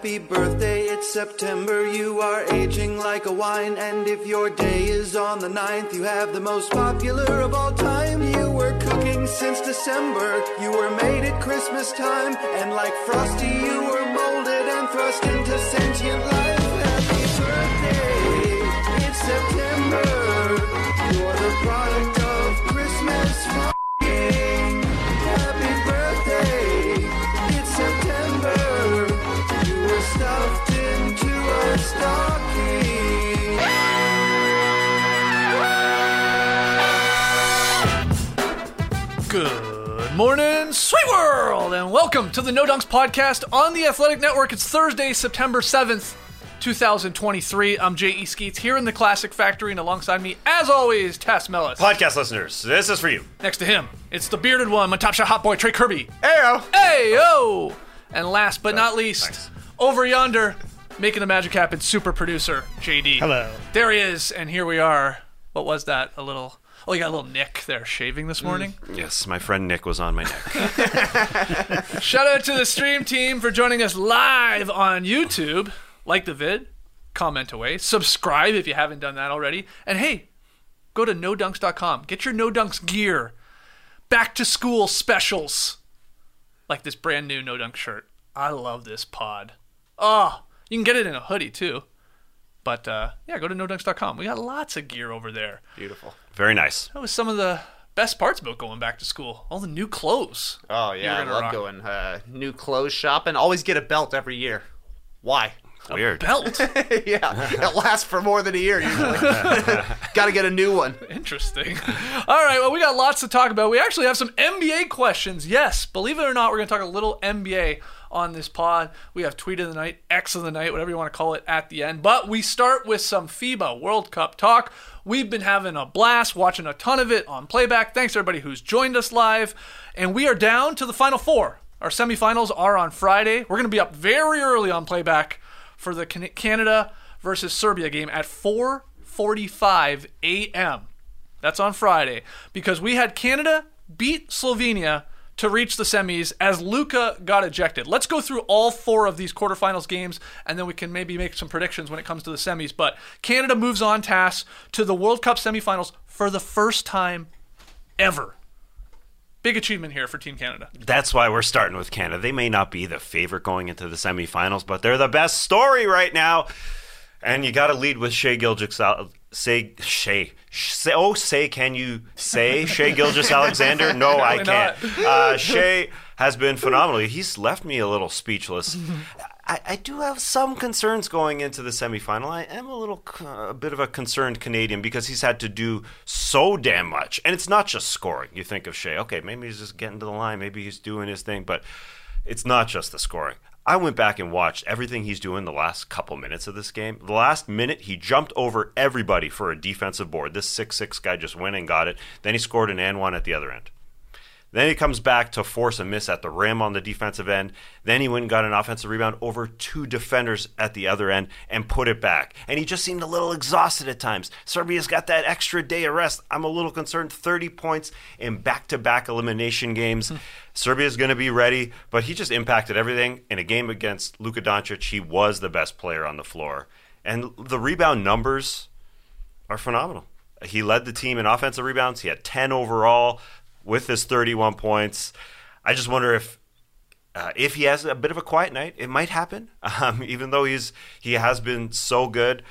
Happy birthday, it's September, you are aging like a wine. And if your day is on the 9th, you have the most popular of all time. You were cooking since December, you were made at Christmas time. And like Frosty, you were molded and thrust into sentient life. Happy birthday, it's September, you're the product of Christmas f***ing. Happy birthday, it's September, you were stuffed into a stocking. Good morning, sweet world, and welcome to the No Dunks podcast on the Athletic Network. It's Thursday, September 7th, 2023. I'm J.E. Skeets here in the Classic Factory, and alongside me, as always, Tess Mellis. Podcast listeners, this is for you. Next to him, it's the bearded one, my top shot hot boy, Trey Kirby. Heyo! Heyo! And last but not least, Nice. over yonder, making the magic happen, super producer, JD. Hello. There he is, and here we are. What was that? Oh, you got a little Nick there shaving this morning? Yes, my friend Nick was on my neck. Shout out to the stream team for joining us live on YouTube. Like the vid, comment away, subscribe if you haven't done that already, and hey, go to nodunks.com. Get your No Dunks gear. Back to school specials. Like this brand new No Dunk shirt. I love this pod. Oh, you can get it in a hoodie too. But yeah, go to nodunks.com. We got lots of gear over there. Beautiful. Very nice. That was some of the best parts about going back to school. All the new clothes. Oh, yeah, I You're gonna love rock. going new clothes shopping. Always get a belt every year. Why? Weird. Belt. Yeah, it lasts for more than a year usually. Got to get a new one. Interesting. All right, well, we got lots to talk about. We actually have some NBA questions. Yes, believe it or not, we're going to talk a little NBA on this pod. We have Tweet of the Night, X of the Night, whatever you want to call it, at the end. But we start with some FIBA World Cup talk. We've been having a blast, watching a ton of it on playback. Thanks to everybody who's joined us live. And we are down to the Final Four. Our semifinals are on Friday. We're going to be up very early on playback for the Canada versus Serbia game at 4:45 a.m. That's on Friday, because we had Canada beat Slovenia to reach the semis as Luka got ejected. Let's go through all four of these quarterfinals games, and then we can maybe make some predictions when it comes to the semis. But Canada moves on task to the World Cup semifinals for the first time ever. Big achievement here for Team Canada. That's why we're starting with Canada. They may not be the favorite going into the semifinals, but they're the best story right now. And you got to lead with Shai Gilgeous-Alexander. Can you say Shai Gilgeous-Alexander? No, I can't. Shai has been phenomenal. He's left me a little speechless. I do have some concerns going into the semifinal. I am a bit of a concerned Canadian because he's had to do so damn much. And it's not just scoring. You think of Shai, okay, maybe he's just getting to the line, maybe he's doing his thing, but it's not just the scoring. I went back and watched everything he's doing the last couple minutes of this game. The last minute, he jumped over everybody for a defensive board. This 6'6" guy just went and got it. Then he scored an and one at the other end. Then he comes back to force a miss at the rim on the defensive end. Then he went and got an offensive rebound over two defenders at the other end and put it back. And he just seemed a little exhausted at times. Serbia's got that extra day of rest. I'm a little concerned. 30 points in back-to-back elimination games. Serbia's going to be ready, but he just impacted everything. In a game against Luka Doncic, he was the best player on the floor. And the rebound numbers are phenomenal. He led the team in offensive rebounds. He had 10 overall. With his 31 points. I just wonder if he has a bit of a quiet night, it might happen. Even though he has been so good,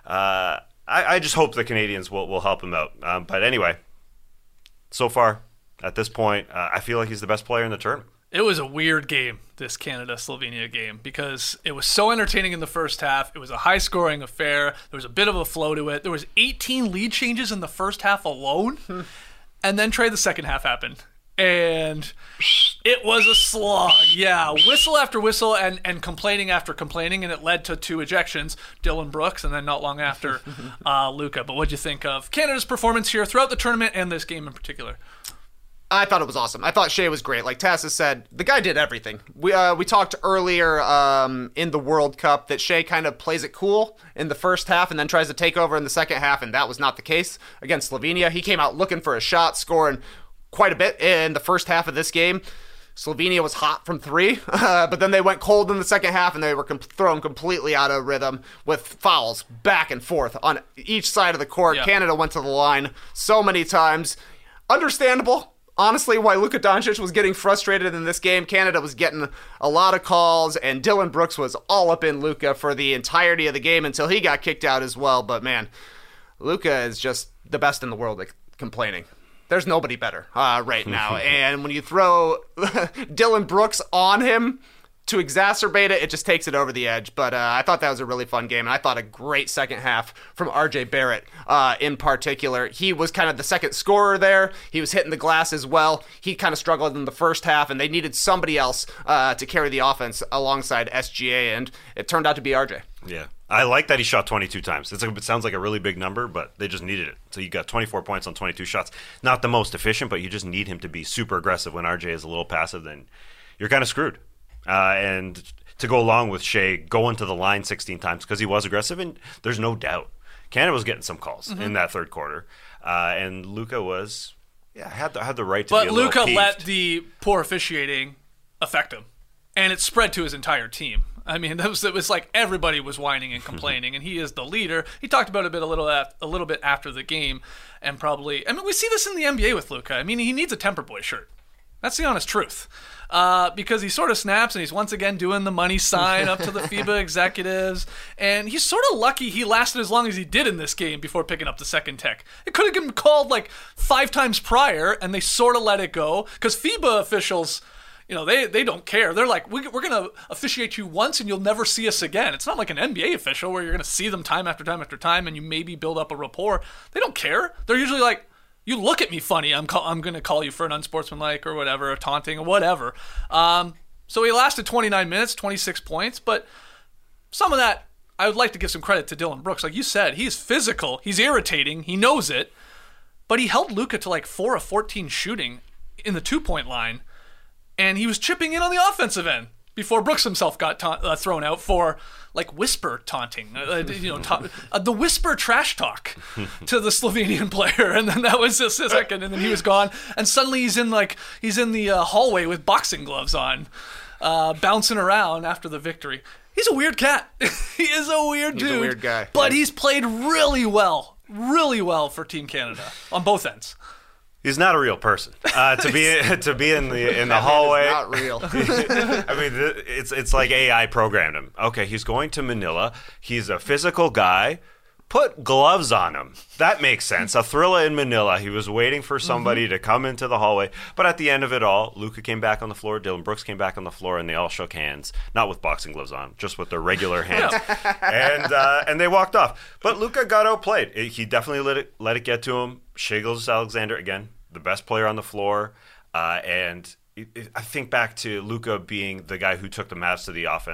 I just hope the Canadians will help him out. But anyway, so far at this point, I feel like he's the best player in the tournament. It was a weird game, this Canada-Slovenia game, because it was so entertaining in the first half. It was a high-scoring affair. There was a bit of a flow to it. There was 18 lead changes in the first half alone. And then Trey, the second half happened. And it was a slog. Yeah, whistle after whistle and complaining after complaining, and it led to two ejections, Dylan Brooks, and then not long after, Luka. But what'd you think of Canada's performance here throughout the tournament and this game in particular? I thought it was awesome. I thought Shai was great. Like Tassa said, the guy did everything. We talked earlier in the World Cup that Shai kind of plays it cool in the first half and then tries to take over in the second half, and that was not the case against Slovenia. He came out looking for a shot, scoring quite a bit in the first half of this game. Slovenia was hot from 3, but then they went cold in the second half, and they were thrown completely out of rhythm with fouls back and forth on each side of the court. Yeah. Canada went to the line so many times. Understandable, honestly, why Luka Doncic was getting frustrated in this game. Canada was getting a lot of calls, and Dylan Brooks was all up in Luka for the entirety of the game until he got kicked out as well. But man, Luka is just the best in the world at complaining. There's nobody better right now. And when you throw Dylan Brooks on him to exacerbate it, it just takes it over the edge. But I thought that was a really fun game, and I thought a great second half from RJ Barrett in particular. He was kind of the second scorer there. He was hitting the glass as well. He kind of struggled in the first half, and they needed somebody else to carry the offense alongside SGA, and it turned out to be RJ. Yeah. I like that he shot 22 times. It sounds like a really big number, but they just needed it. So you got 24 points on 22 shots. Not the most efficient, but you just need him to be super aggressive. When RJ is a little passive, then you're kind of screwed. And to go along with Shea going to the line 16 times because he was aggressive, and there's no doubt Canada was getting some calls in that third quarter. And Luka was, had the right to be a little But Luka peeved. let the poor officiating affect him, and it spread to his entire team. I mean, it was like everybody was whining and complaining, and he is the leader. He talked about it a little bit after the game, and probably. I mean, we see this in the NBA with Luka. I mean, he needs a Temper Boy shirt. That's the honest truth. Because he sort of snaps, and he's once again doing the money sign up to the FIBA executives, and he's sort of lucky he lasted as long as he did in this game before picking up the second tech. It could have been called like 5 times prior, and they sort of let it go, because FIBA officials, you know, they don't care. They're like, we're going to officiate you once and you'll never see us again. It's not like an NBA official where you're going to see them time after time after time and you maybe build up a rapport. They don't care. They're usually like, you look at me funny, I'm going to call you for an unsportsmanlike or whatever, or taunting or whatever. So he lasted 29 minutes, 26 points, but some of that, I would like to give some credit to Dylan Brooks. Like you said, he's physical, he's irritating, he knows it, but he held Luka to like 4 of 14 shooting in the 2-point line. And he was chipping in on the offensive end before Brooks himself got thrown out for like whisper taunting, the whisper trash talk to the Slovenian player, and then that was just a second, and then he was gone, and suddenly he's in the hallway with boxing gloves on, bouncing around after the victory. He's a weird cat. He is a weird dude. He's a weird guy, but he's played really well for Team Canada on both ends. He's not a real person. To be in the hallway. Not real. I mean, it's like AI programmed him. Okay, he's going to Manila. He's a physical guy. Put gloves on him. That makes sense. A thriller in Manila. He was waiting for somebody to come into the hallway. But at the end of it all, Luka came back on the floor. Dylan Brooks came back on the floor, and they all shook hands. Not with boxing gloves on, just with their regular hands. And they walked off. But Luka got outplayed. He definitely let it get to him. Shai Gilgeous-Alexander, again, the best player on the floor. And I think back to Luka being the guy who took the Mavs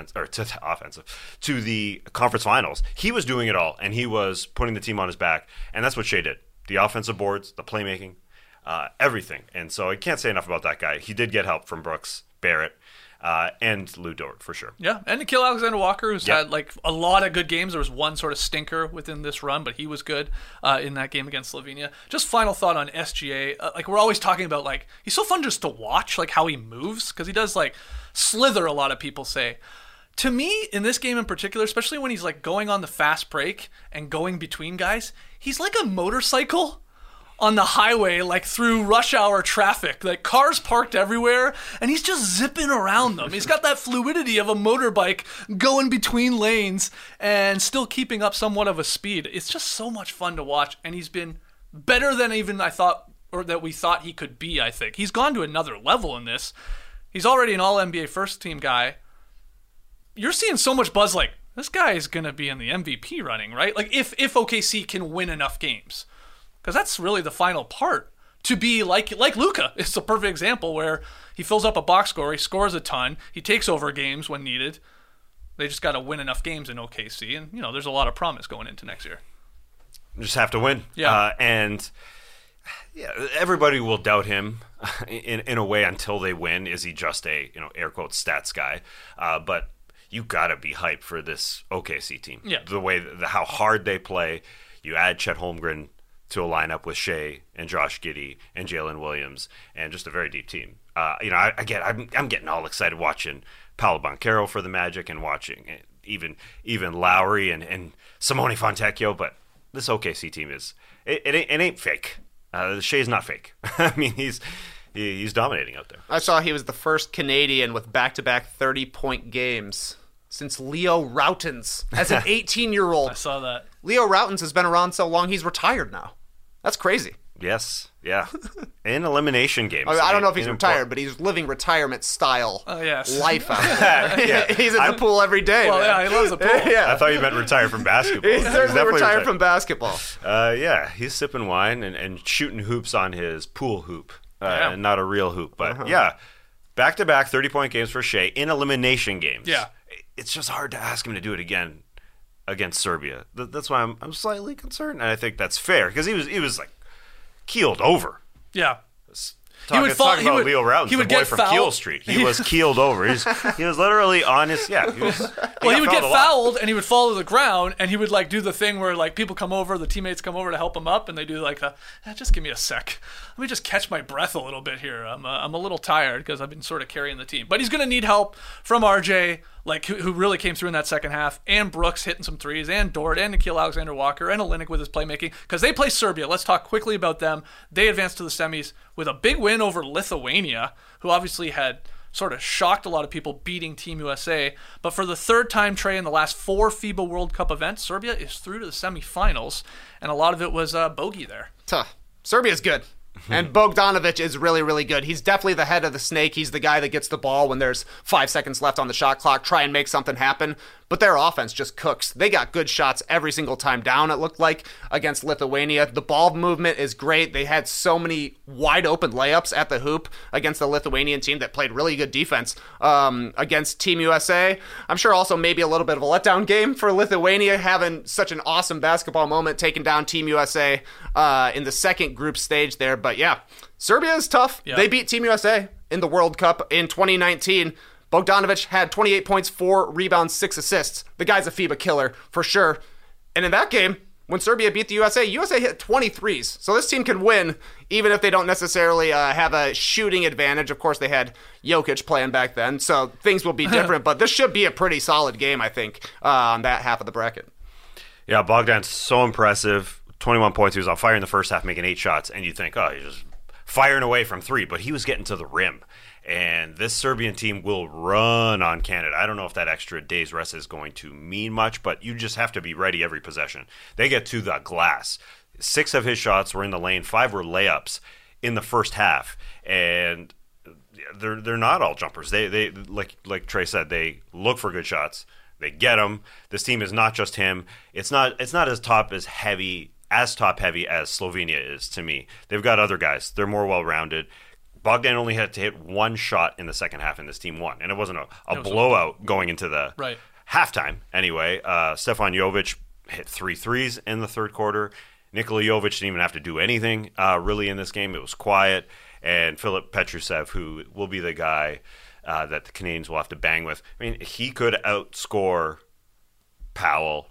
to the conference finals. He was doing it all, and he was putting the team on his back, and that's what Shai did. The offensive boards, the playmaking, everything. And so I can't say enough about that guy. He did get help from Brooks, Barrett, and Lou Dort for sure. Yeah, and Nickeil Alexander-Walker, who's had like a lot of good games. There was one sort of stinker within this run, but he was good in that game against Slovenia. Just final thought on SGA. Like we're always talking about, like he's so fun just to watch, like how he moves, because he does like slither. A lot of people say. To me, in this game in particular, especially when he's like going on the fast break and going between guys, he's like a motorcycle on the highway, like through rush hour traffic, like cars parked everywhere, and he's just zipping around them. He's got that fluidity of a motorbike going between lanes and still keeping up somewhat of a speed. It's just so much fun to watch, and he's been better than even I thought, or that we thought he could be, I think. He's gone to another level in this. He's already an all-NBA first-team guy. You're seeing so much buzz like, this guy is going to be in the MVP running, right? Like, if OKC can win enough games. Because that's really the final part. To be like Luka. It's a perfect example where he fills up a box score, he scores a ton, he takes over games when needed. They just got to win enough games in OKC, and there's a lot of promise going into next year. Just have to win. Yeah. And everybody will doubt him in a way until they win. Is he just a air quotes stats guy? But you got to be hyped for this OKC team. Yeah. The way how hard they play. You add Chet Holmgren to a lineup with Shea and Josh Giddey and Jalen Williams and just a very deep team. I'm getting all excited watching Paolo Banchero for the Magic and watching even Lowry and Simone Fontecchio, but this OKC team it ain't fake. Shea's not fake. I mean, he's dominating out there. I saw he was the first Canadian with back-to-back 30-point games since Leo Routens as an 18-year-old. I saw that. Leo Routens has been around so long, he's retired now. That's crazy. Yes, yeah. In elimination games. I don't know if he's retired, but he's living retirement-style life out there. Yeah. He's in the pool every day. Well, man. yeah, he loves the pool. I thought you meant retire from basketball. He's certainly retired from basketball. Yeah, he's sipping wine and shooting hoops on his pool hoop, and not a real hoop. But yeah, back-to-back 30-point games for Shea in elimination games. Yeah. It's just hard to ask him to do it again against Serbia. That's why I'm slightly concerned, and I think that's fair because he was like keeled over. Yeah. Talking about Leo Routens, the boy from Kiel Street. He was keeled over. He was literally on his, he would get fouled, and he would fall to the ground, and he would, like, do the thing where, like, people come over, the teammates come over to help him up, and they do, like, just give me a sec. Let me just catch my breath a little bit here. I'm a little tired because I've been sort of carrying the team. But he's going to need help from RJ, like, who really came through in that second half, and Brooks hitting some threes, and Dort, and Nickeil Alexander-Walker, and Olynyk with his playmaking, because they play Serbia. Let's talk quickly about them. They advanced to the semis with a big win over Lithuania, who obviously had sort of shocked a lot of people beating Team USA. But for the third time, Trey, in the last 4 FIBA World Cup events, Serbia is through to the semifinals, and a lot of it was bogey there. Serbia's good. And Bogdanovic is really, really good. He's definitely the head of the snake. He's the guy that gets the ball when there's 5 seconds left on the shot clock, try and make something happen. But their offense just cooks. They got good shots every single time down, it looked like, against Lithuania. The ball movement is great. They had so many wide open layups at the hoop against the Lithuanian team that played really good defense against Team USA. I'm sure also maybe a little bit of a letdown game for Lithuania having such an awesome basketball moment, taking down Team USA in the second group stage there. But yeah, Serbia is tough. Yeah. They beat Team USA in the World Cup in 2019. Bogdanovic had 28 points, 4 rebounds, 6 assists. The guy's a FIBA killer for sure. And in that game, when Serbia beat the USA hit 23s. So this team can win even if they don't necessarily have a shooting advantage. Of course, they had Jokic playing back then, so things will be different. But this should be a pretty solid game, I think, on that half of the bracket. Yeah, Bogdan's so impressive. 21 points. He was on fire in the first half, making 8 shots. And you think, he's just firing away from 3. But he was getting to the rim. And this Serbian team will run on Canada. I don't know if that extra day's rest is going to mean much, but you just have to be ready every possession. They get to the glass. 6 of his shots were in the lane. 5 were layups in the first half. And they're not all jumpers. They like Trey said, they look for good shots. They get them. This team is not just him. It's not as top heavy as Slovenia is to me. They've got other guys. They're more well-rounded. Bogdan only had to hit 1 shot in the second half, and this team won. And it wasn't a blowout going into the halftime anyway. Stefan Jovic hit 3 threes in the third quarter. Nikola Jovic didn't even have to do anything really in this game. It was quiet. And Filip Petrusev, who will be the guy that the Canadians will have to bang with. I mean, he could outscore Powell,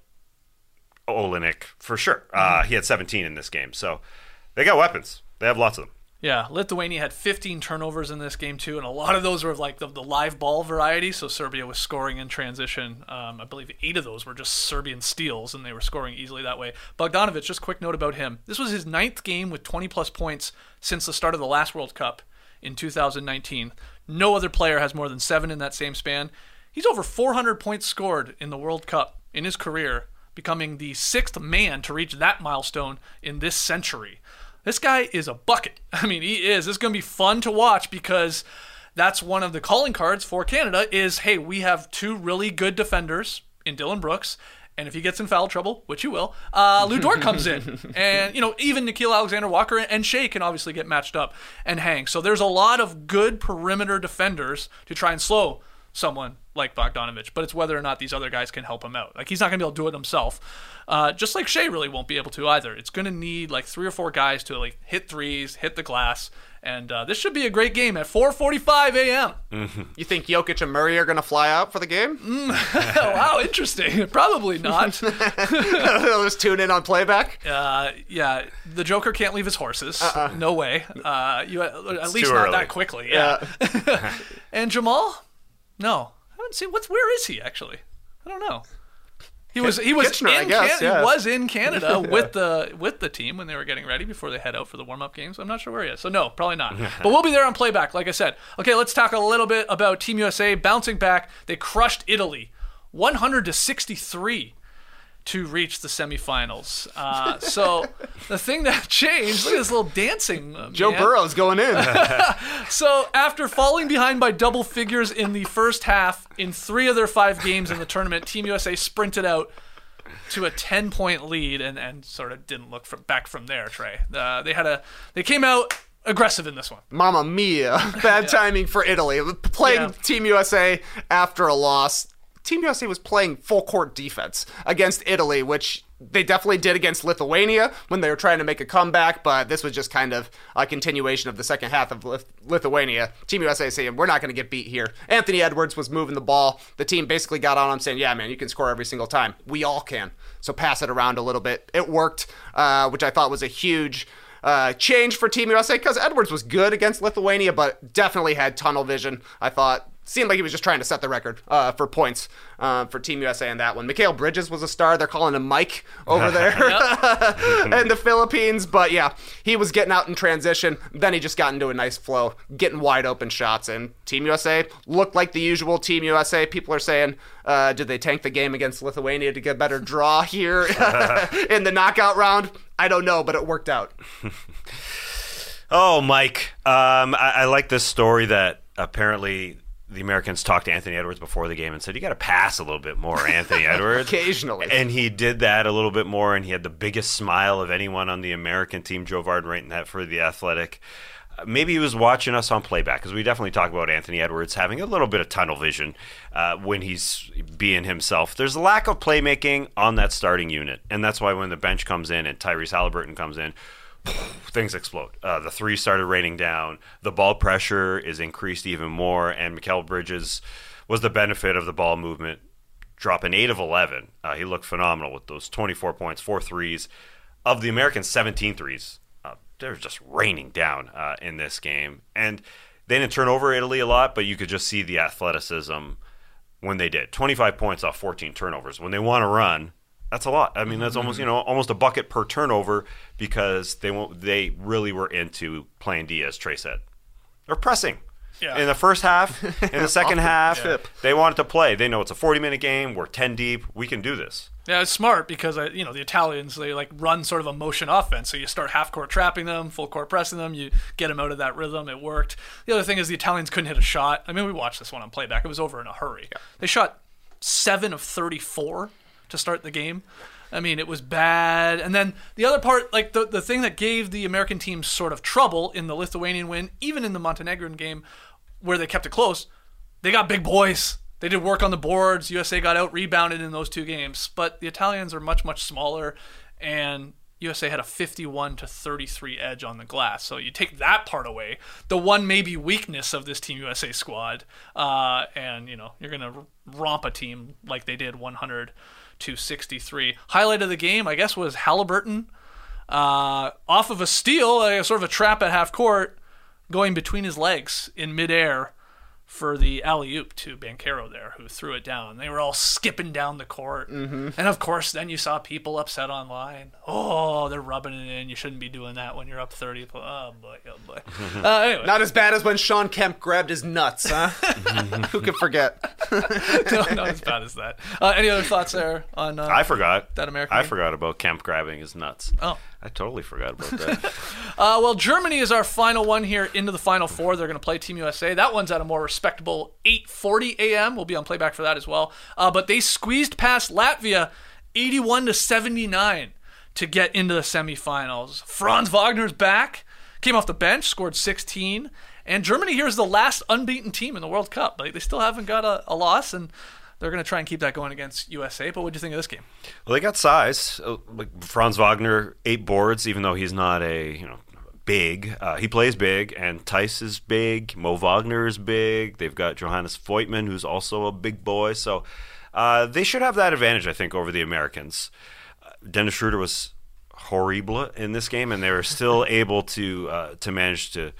Olynyk for sure. He had 17 in this game. So they got weapons. They have lots of them. Yeah, Lithuania had 15 turnovers in this game, too, and a lot of those were like the live ball variety, so Serbia was scoring in transition. I believe 8 of those were just Serbian steals, and they were scoring easily that way. Bogdanovic, just a quick note about him. This was his 9th game with 20-plus points since the start of the last World Cup in 2019. No other player has more than 7 in that same span. He's over 400 points scored in the World Cup in his career, becoming the 6th man to reach that milestone in this century. This guy is a bucket. I mean, he is. This is going to be fun to watch because that's one of the calling cards for Canada is, hey, we have 2 really good defenders in Dylan Brooks, and if he gets in foul trouble, which he will, Lu Dort comes in. And, even Nickeil Alexander-Walker and Shea can obviously get matched up and hang. So there's a lot of good perimeter defenders to try and slow someone like Bogdanovic, but it's whether or not these other guys can help him out. Like, he's not going to be able to do it himself. Just like Shea really won't be able to either. It's going to need like 3 or 4 guys to like hit threes, hit the glass, And this should be a great game at 4:45 a.m. You think Jokic and Murray are going to fly out for the game? Wow, interesting. Probably not. They'll just tune in on playback? Yeah, the Joker can't leave his horses. No way. At least too not early. that quickly. Yeah. And Jamal? No. I haven't seen. Where is he, actually? I don't know. He was Kitchener, I guess, yeah. He was in Canada with the team when they were getting ready before they head out for the warm-up games. I'm not sure where he is. So no, probably not. But we'll be there on playback, like I said. Okay, let's talk a little bit about Team USA bouncing back. They crushed Italy 100-63 to reach the semifinals. So the thing that changed, look at this little dancing. Joe Burrow's going in. So after falling behind by double figures in the first half in 3 of their 5 games in the tournament, Team USA sprinted out to a 10-point lead and sort of didn't look back from there, Trey. They came out aggressive in this one. Mamma mia. Bad timing for Italy. Playing Team USA after a loss. Team USA was playing full court defense against Italy, which they definitely did against Lithuania when they were trying to make a comeback, but this was just kind of a continuation of the second half of Lithuania. Team USA saying, we're not going to get beat here. Anthony Edwards was moving the ball. The team basically got on him saying, yeah, man, you can score every single time. We all can. So pass it around a little bit. It worked, which I thought was a huge change for Team USA because Edwards was good against Lithuania, but definitely had tunnel vision. I thought seemed like he was just trying to set the record for points for Team USA in that one. Mikal Bridges was a star. They're calling him Mike over there in the Philippines. But yeah, he was getting out in transition. Then he just got into a nice flow, getting wide open shots. And Team USA looked like the usual Team USA. People are saying, did they tank the game against Lithuania to get a better draw here in the knockout round? I don't know, but it worked out. Oh, Mike. I like this story that apparently the Americans talked to Anthony Edwards before the game and said, you got to pass a little bit more, Anthony Edwards. Occasionally. And he did that a little bit more, and he had the biggest smile of anyone on the American team. Joe Vard writing that for The Athletic. Maybe he was watching us on playback, because we definitely talk about Anthony Edwards having a little bit of tunnel vision when he's being himself. There's a lack of playmaking on that starting unit, and that's why when the bench comes in and Tyrese Halliburton comes in, things explode. The threes started raining down. The ball pressure is increased even more, and Mikal Bridges was the benefit of the ball movement, dropping 8 of 11. He looked phenomenal with those 24 points, 4 threes. Of the Americans, 17 threes. They're just raining down in this game. And they didn't turn over Italy a lot, but you could just see the athleticism when they did. 25 points off 14 turnovers. When they want to run, that's a lot. I mean, that's almost a bucket per turnover because they really were into playing D, as Trey said. They're pressing. Yeah. In the first half, in the second half, they wanted to play. They know it's a 40-minute game. We're 10 deep. We can do this. Yeah, it's smart because the Italians, they run sort of a motion offense. So you start half court trapping them, full court pressing them. You get them out of that rhythm. It worked. The other thing is the Italians couldn't hit a shot. I mean, we watched this one on playback. It was over in a hurry. Yeah. They shot 7 of 34 to start the game. I mean, it was bad. And then the other part, the thing that gave the American team sort of trouble in the Lithuanian win, even in the Montenegrin game where they kept it close, they got big boys. They did work on the boards. USA got out-rebounded in those 2 games. But the Italians are much, much smaller, and USA had a 51-33 edge on the glass. So you take that part away, the one maybe weakness of this Team USA squad, and you're going to romp a team like they did 100-63. Highlight of the game, I guess, was Halliburton off of a steal, sort of a trap at half court, going between his legs in midair for the alley-oop to Banchero there, who threw it down. They were all skipping down the court. Mm-hmm. And, of course, then you saw people upset online. Oh, they're rubbing it in. You shouldn't be doing that when you're up 30. Oh, boy. Anyway. Not as bad as when Sean Kemp grabbed his nuts, huh? Who could forget? No, not as bad as that. Any other thoughts there on I forgot. That American I game? forgot about Kemp grabbing his nuts. Oh. I totally forgot about that. Well, Germany is our final one here into the Final Four. They're going to play Team USA. That one's at a more respectable 8:40 a.m. We'll be on playback for that as well. But they squeezed past Latvia 81-79 to get into the semifinals. Franz Wagner's back, came off the bench, scored 16. And Germany here is the last unbeaten team in the World Cup. They still haven't got a loss, and they're going to try and keep that going against USA. But what do you think of this game? Well, they got size. Franz Wagner, 8 boards, even though he's not a big. He plays big, and Tice is big. Mo Wagner is big. They've got Johannes Voigtman, who's also a big boy. So they should have that advantage, I think, over the Americans. Dennis Schroeder was horrible in this game, and they were still able to manage to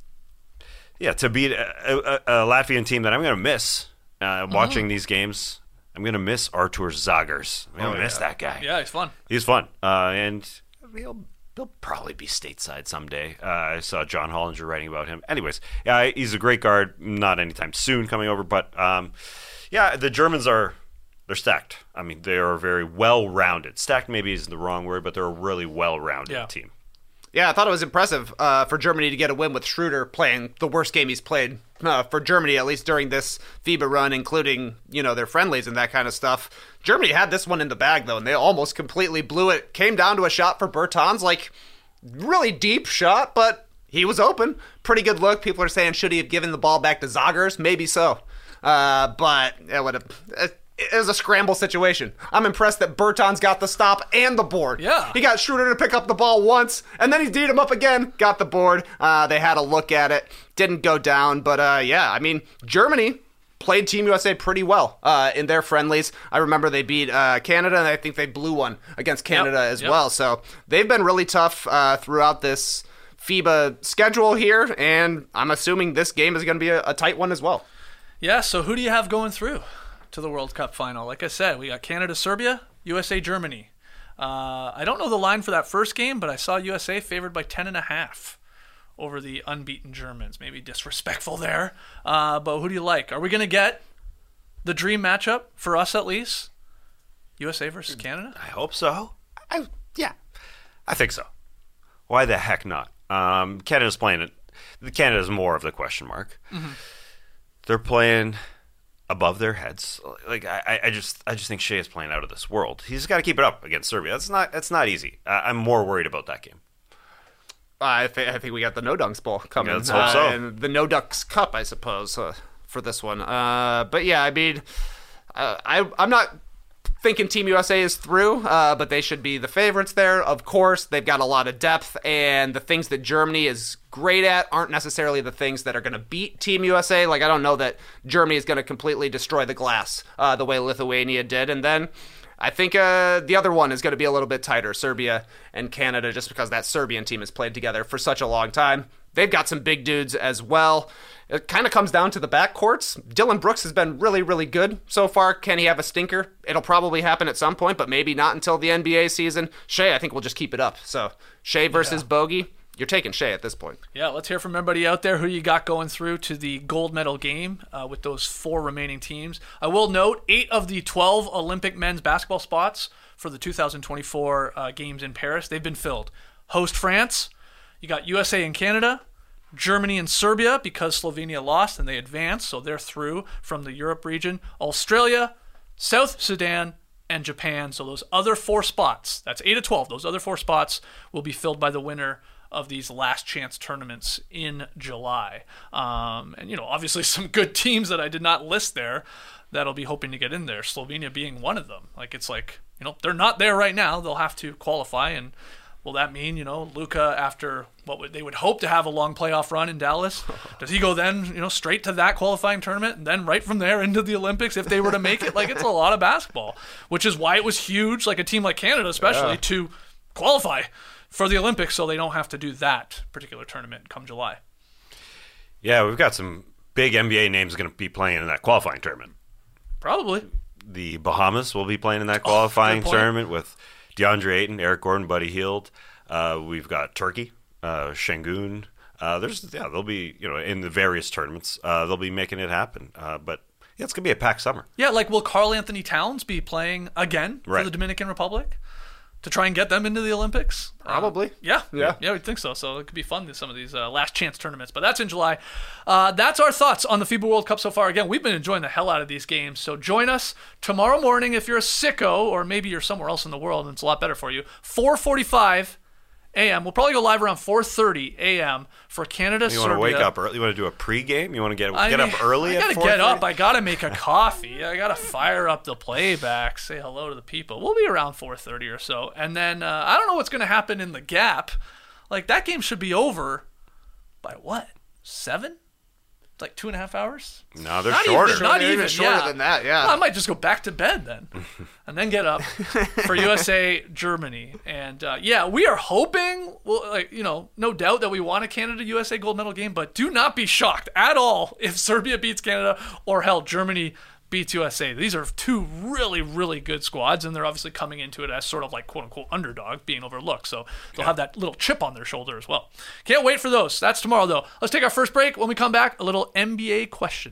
beat a Latvian team that I'm going to miss watching these games. I'm going to miss Artur Zagars. I'm going to miss that guy. Yeah, he's fun. He's fun. And he'll probably be stateside someday. I saw John Hollinger writing about him. Anyways, yeah, he's a great guard. Not anytime soon coming over. But, the Germans they're stacked. I mean, they are very well-rounded. Stacked maybe isn't the wrong word, but they're a really well-rounded team. Yeah, I thought it was impressive for Germany to get a win with Schroeder playing the worst game he's played for Germany, at least during this FIBA run, including, their friendlies and that kind of stuff. Germany had this one in the bag, though, and they almost completely blew it. Came down to a shot for Bertans, really deep shot, but he was open. Pretty good look. People are saying, should he have given the ball back to Zagars? Maybe so. But it would have... It was a scramble situation. I'm impressed that Bertans got the stop and the board. Yeah. He got Schroeder to pick up the ball once, and then he D'd him up again, got the board. They had a look at it. Didn't go down, but Germany played Team USA pretty well in their friendlies. I remember they beat Canada, and I think they blew one against Canada as well. So they've been really tough throughout this FIBA schedule here, and I'm assuming this game is going to be a tight one as well. Yeah, so who do you have going through to the World Cup final? Like I said, we got Canada, Serbia, USA, Germany. I don't know the line for that first game, but I saw USA favored by 10.5 over the unbeaten Germans. Maybe disrespectful there, but who do you like? Are we going to get the dream matchup for us at least? USA versus Canada? I hope so. I think so. Why the heck not? Canada's playing it. Canada's more of the question mark. Mm-hmm. They're playing above their heads. I just think Shea is playing out of this world. He's got to keep it up against Serbia. That's not easy. I'm more worried about that game. I think we got the No Dunks Bowl coming. Let's hope so. And the No Dunks Cup, I suppose, for this one. But yeah, I mean, I'm not thinking Team USA is through, but they should be the favorites there. Of course, they've got a lot of depth, and the things that Germany is great at aren't necessarily the things that are going to beat Team USA. I don't know that Germany is going to completely destroy the glass the way Lithuania did. And then I think the other one is going to be a little bit tighter, Serbia and Canada, just because that Serbian team has played together for such a long time. They've got some big dudes as well. It kind of comes down to the backcourts. Dylan Brooks has been really, really good so far. Can he have a stinker? It'll probably happen at some point, but maybe not until the NBA season. Shea, I think, will just keep it up. So Shea versus Bogey, you're taking Shea at this point. Yeah, let's hear from everybody out there who you got going through to the gold medal game with those 4 remaining teams. I will note 8 of the 12 Olympic men's basketball spots for the 2024 games in Paris, they've been filled. Host France, you got USA and Canada, Germany and Serbia because Slovenia lost and they advanced, so they're through from the Europe region. Australia, South Sudan, and Japan. So those other 4 spots, that's 8 of 12, those other 4 spots will be filled by the winner of these last chance tournaments in July. And, obviously some good teams that I did not list there that'll be hoping to get in there, Slovenia being one of them. They're not there right now. They'll have to qualify, and will that mean, Luka, after they would hope to have a long playoff run in Dallas, does he go then, straight to that qualifying tournament and then right from there into the Olympics if they were to make it? It's a lot of basketball, which is why it was huge, a team like Canada especially, to qualify for the Olympics so they don't have to do that particular tournament come July. Yeah, we've got some big NBA names going to be playing in that qualifying tournament. Probably. The Bahamas will be playing in that qualifying tournament with DeAndre Ayton, Eric Gordon, Buddy Hield. We've got Turkey, Şengün. They'll be, in the various tournaments. They'll be making it happen. But it's going to be a packed summer. Yeah, will Karl Anthony Towns be playing again for the Dominican Republic to try and get them into the Olympics? Probably. Yeah, we'd think so. So it could be fun, some of these last chance tournaments. But that's in July. That's our thoughts on the FIBA World Cup so far. Again, we've been enjoying the hell out of these games. So join us tomorrow morning if you're a sicko, or maybe you're somewhere else in the world and it's a lot better for you. 4:45 a.m. We'll probably go live around 4:30 a.m. for Canada, Serbia. You want to wake up early? You want to do a pregame? You want to get up early? I got to get up. I got to make a coffee. I got to fire up the playback. Say hello to the people. We'll be around 4:30 or so, and then I don't know what's going to happen in the gap. Like, that game should be over by what? 7? It's like 2.5 hours? No, they're Not shorter. Even, not even shorter than that, yeah. Well, I might just go back to bed then and then get up for USA Germany. And we are hoping, well, like, no doubt that we want a Canada USA gold medal game, but do not be shocked at all if Serbia beats Canada or hell, Germany beats USA. These are two really, really good squads, and they're obviously coming into it as sort of like quote-unquote underdog, being overlooked. So they'll have that little chip on their shoulder as well. Can't wait for those. That's tomorrow, though. Let's take our first break. When we come back, a little NBA question.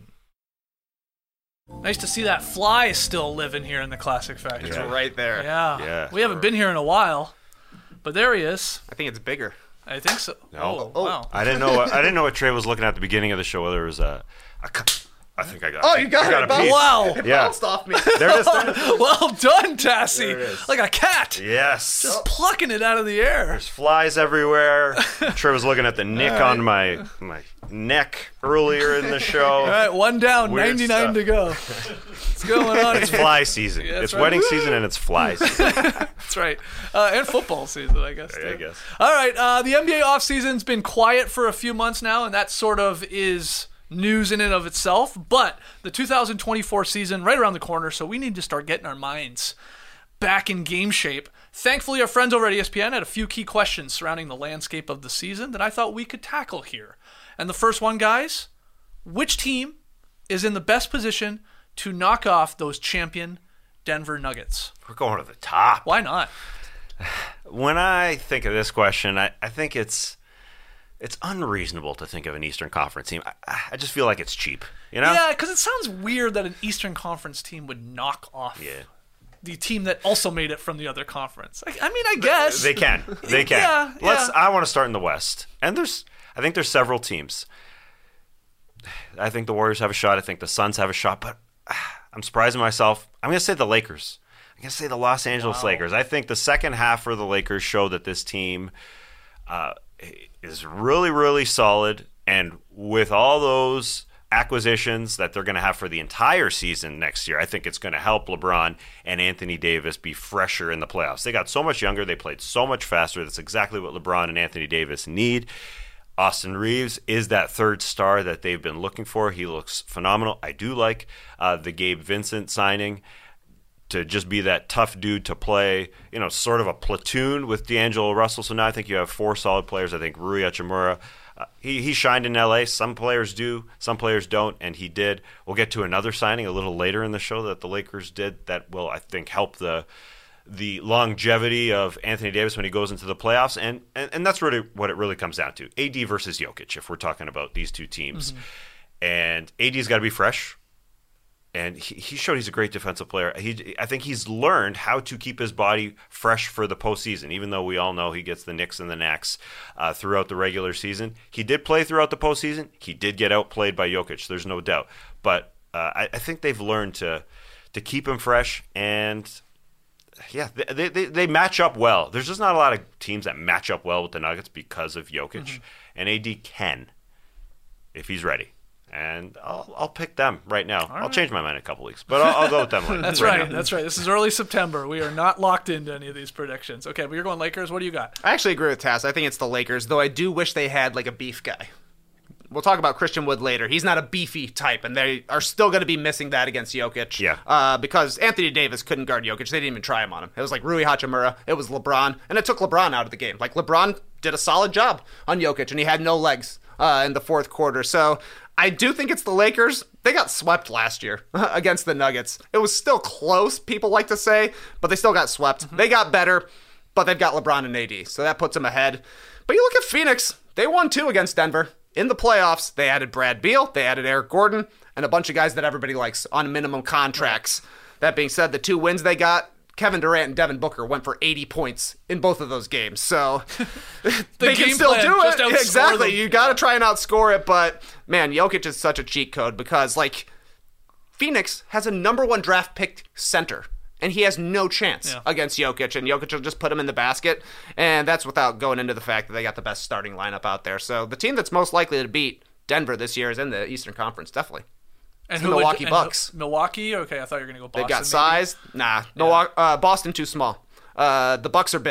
Nice to see that Fly is still living here in the Classic Factory. It's right there. Yeah. We haven't been here in a while, but there he is. I think it's bigger. I think so. No. Oh, wow. I didn't know what Trey was looking at the beginning of the show, whether it was I think I got it. Oh, you got it. a piece. Wow. It Yeah. bounced off me. There it is. Well done, Tassie. There it is. Like a cat. Yes. Just plucking it out of the air. There's flies everywhere. Trey was looking at the nick on my neck earlier in the show. All right, one down, Weird 99 stuff. to go. What's going on It's here? fly season. Yeah, that's It's right. wedding season and it's fly season. That's right. And football season, I guess. I too. guess. All right, the NBA offseason's been quiet for a few months now, and that sort of is news in and of itself. But the 2024 season right around the corner, so we need to start getting our minds back in game shape. Thankfully, our friends over at ESPN had a few key questions surrounding the landscape of the season that I thought we could tackle here. And the first one, guys, which team is in the best position to knock off those champion Denver Nuggets? We're going to the top. Why not? When I think of this question, I think it's unreasonable to think of an Eastern Conference team. I just feel like it's cheap, Yeah, because it sounds weird that an Eastern Conference team would knock off the team that also made it from the other conference. I mean, I guess. They can. They can. Yeah. I want to start in the West. And I think there's several teams. I think the Warriors have a shot. I think the Suns have a shot. But I'm surprising myself. I'm going to say the Lakers. I'm going to say the Los Angeles Lakers. I think the second half for the Lakers showed that this team is really, really solid. And with all those acquisitions that they're going to have for the entire season next year, I think it's going to help LeBron and Anthony Davis be fresher in the playoffs. They got so much younger. They played so much faster. That's exactly what LeBron and Anthony Davis need. Austin Reeves is that third star that they've been looking for. He looks phenomenal. I do like the Gabe Vincent signing to just be that tough dude to play, sort of a platoon with D'Angelo Russell. So now I think you have 4 solid players. I think Rui Hachimura, he shined in L.A. Some players do, some players don't, and he did. We'll get to another signing a little later in the show that the Lakers did that will, I think, help the longevity of Anthony Davis when he goes into the playoffs. And that's really what it really comes down to. AD versus Jokic, if we're talking about these two teams. Mm-hmm. And AD's got to be fresh. And he showed he's a great defensive player. I think he's learned how to keep his body fresh for the postseason, even though we all know he gets the nicks and the knacks throughout the regular season. He did play throughout the postseason. He did get outplayed by Jokic, there's no doubt. But I think they've learned to keep him fresh. And, yeah, they match up well. There's just not a lot of teams that match up well with the Nuggets because of Jokic. Mm-hmm. And AD can, if he's ready. And I'll pick them right now. I'll change my mind in a couple weeks, but I'll go with them. That's right. That's right. This is early September. We are not locked into any of these predictions. Okay, but you're going Lakers. What do you got? I actually agree with Tass. I think it's the Lakers, though I do wish they had like a beef guy. We'll talk about Christian Wood later. He's not a beefy type, and they are still going to be missing that against Jokic. Yeah. Because Anthony Davis couldn't guard Jokic. They didn't even try him on him. It was like Rui Hachimura. It was LeBron, and it took LeBron out of the game. Like, LeBron did a solid job on Jokic, and he had no legs in the fourth quarter. So I do think it's the Lakers. They got swept last year against the Nuggets. It was still close, people like to say, but they still got swept. Mm-hmm. They got better, but they've got LeBron and AD, so that puts them ahead. But you look at Phoenix. They won 2 against Denver. In the playoffs, they added Brad Beal, they added Eric Gordon, and a bunch of guys that everybody likes on minimum contracts. That being said, the 2 wins they got, Kevin Durant and Devin Booker went for 80 points in both of those games. So they can still do it. Exactly. You got to try and outscore it. But, man, Jokic is such a cheat code because, like, Phoenix has a number 1 draft pick center. And he has no chance against Jokic. And Jokic will just put him in the basket. And that's without going into the fact that they got the best starting lineup out there. So the team that's most likely to beat Denver this year is in the Eastern Conference, definitely. And the Milwaukee Bucks. Milwaukee? Okay, I thought you were going to go Boston. They've got size. Maybe. Nah. Boston too small. The Bucks are big.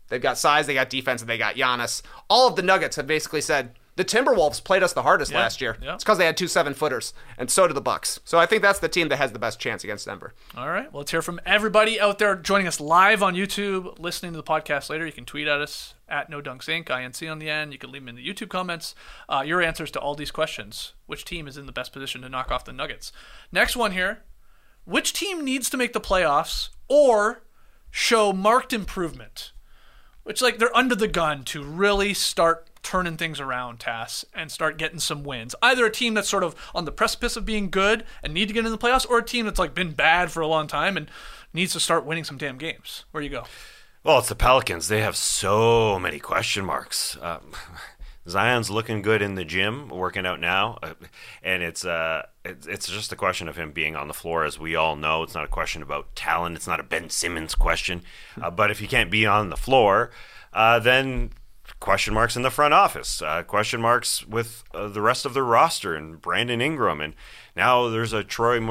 They've got size, they got defense, and they got Giannis. All of the Nuggets have basically said, the Timberwolves played us the hardest last year. Yeah. It's because they had 2 7-footers, and so do the Bucks. So I think that's the team that has the best chance against Denver. All right. Well, let's hear from everybody out there joining us live on YouTube, listening to the podcast later. You can tweet at us at NoDunksInc, INC on the end. You can leave them in the YouTube comments. Your answers to all these questions. Which team is in the best position to knock off the Nuggets? Next one here. Which team needs to make the playoffs or show marked improvement? Which, like, they're under the gun to really start turning things around, Tass, and start getting some wins. Either a team that's sort of on the precipice of being good and need to get in the playoffs, or a team that's like been bad for a long time and needs to start winning some damn games. Where you go? Well, it's the Pelicans. They have so many question marks. Zion's looking good in the gym, working out now, and it's just a question of him being on the floor, as we all know. It's not a question about talent. It's not a Ben Simmons question. But if he can't be on the floor, then question marks in the front office, question marks with the rest of the roster and Brandon Ingram, and now there's a Trey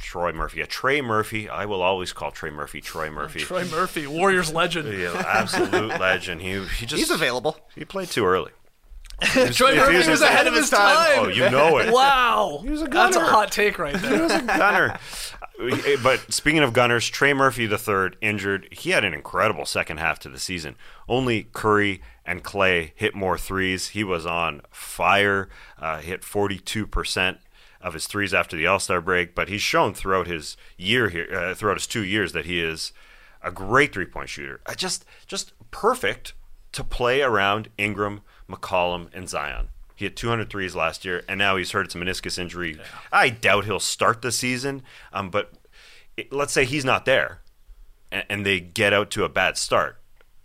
Murphy. I will always call Trey Murphy Troy Murphy. Troy Murphy, Warriors legend. Yeah, absolute legend. He's available. He played too early. Troy Murphy was ahead of his time. Oh, you know it. Wow. He was a gunner. That's a hot take right there. He was a gunner. But speaking of gunners, Trey Murphy III injured. He had an incredible second half to the season. Only Curry and Clay hit more threes. He was on fire. Hit 42% of his threes after the All-Star break. But he's shown throughout his year here, throughout his 2 years, that he is a great three-point shooter. Just perfect to play around Ingram, McCollum, and Zion. He had 200 threes last year, and now he's hurt. It's a meniscus injury. Yeah. I doubt he'll start the season, but let's say he's not there, and they get out to a bad start.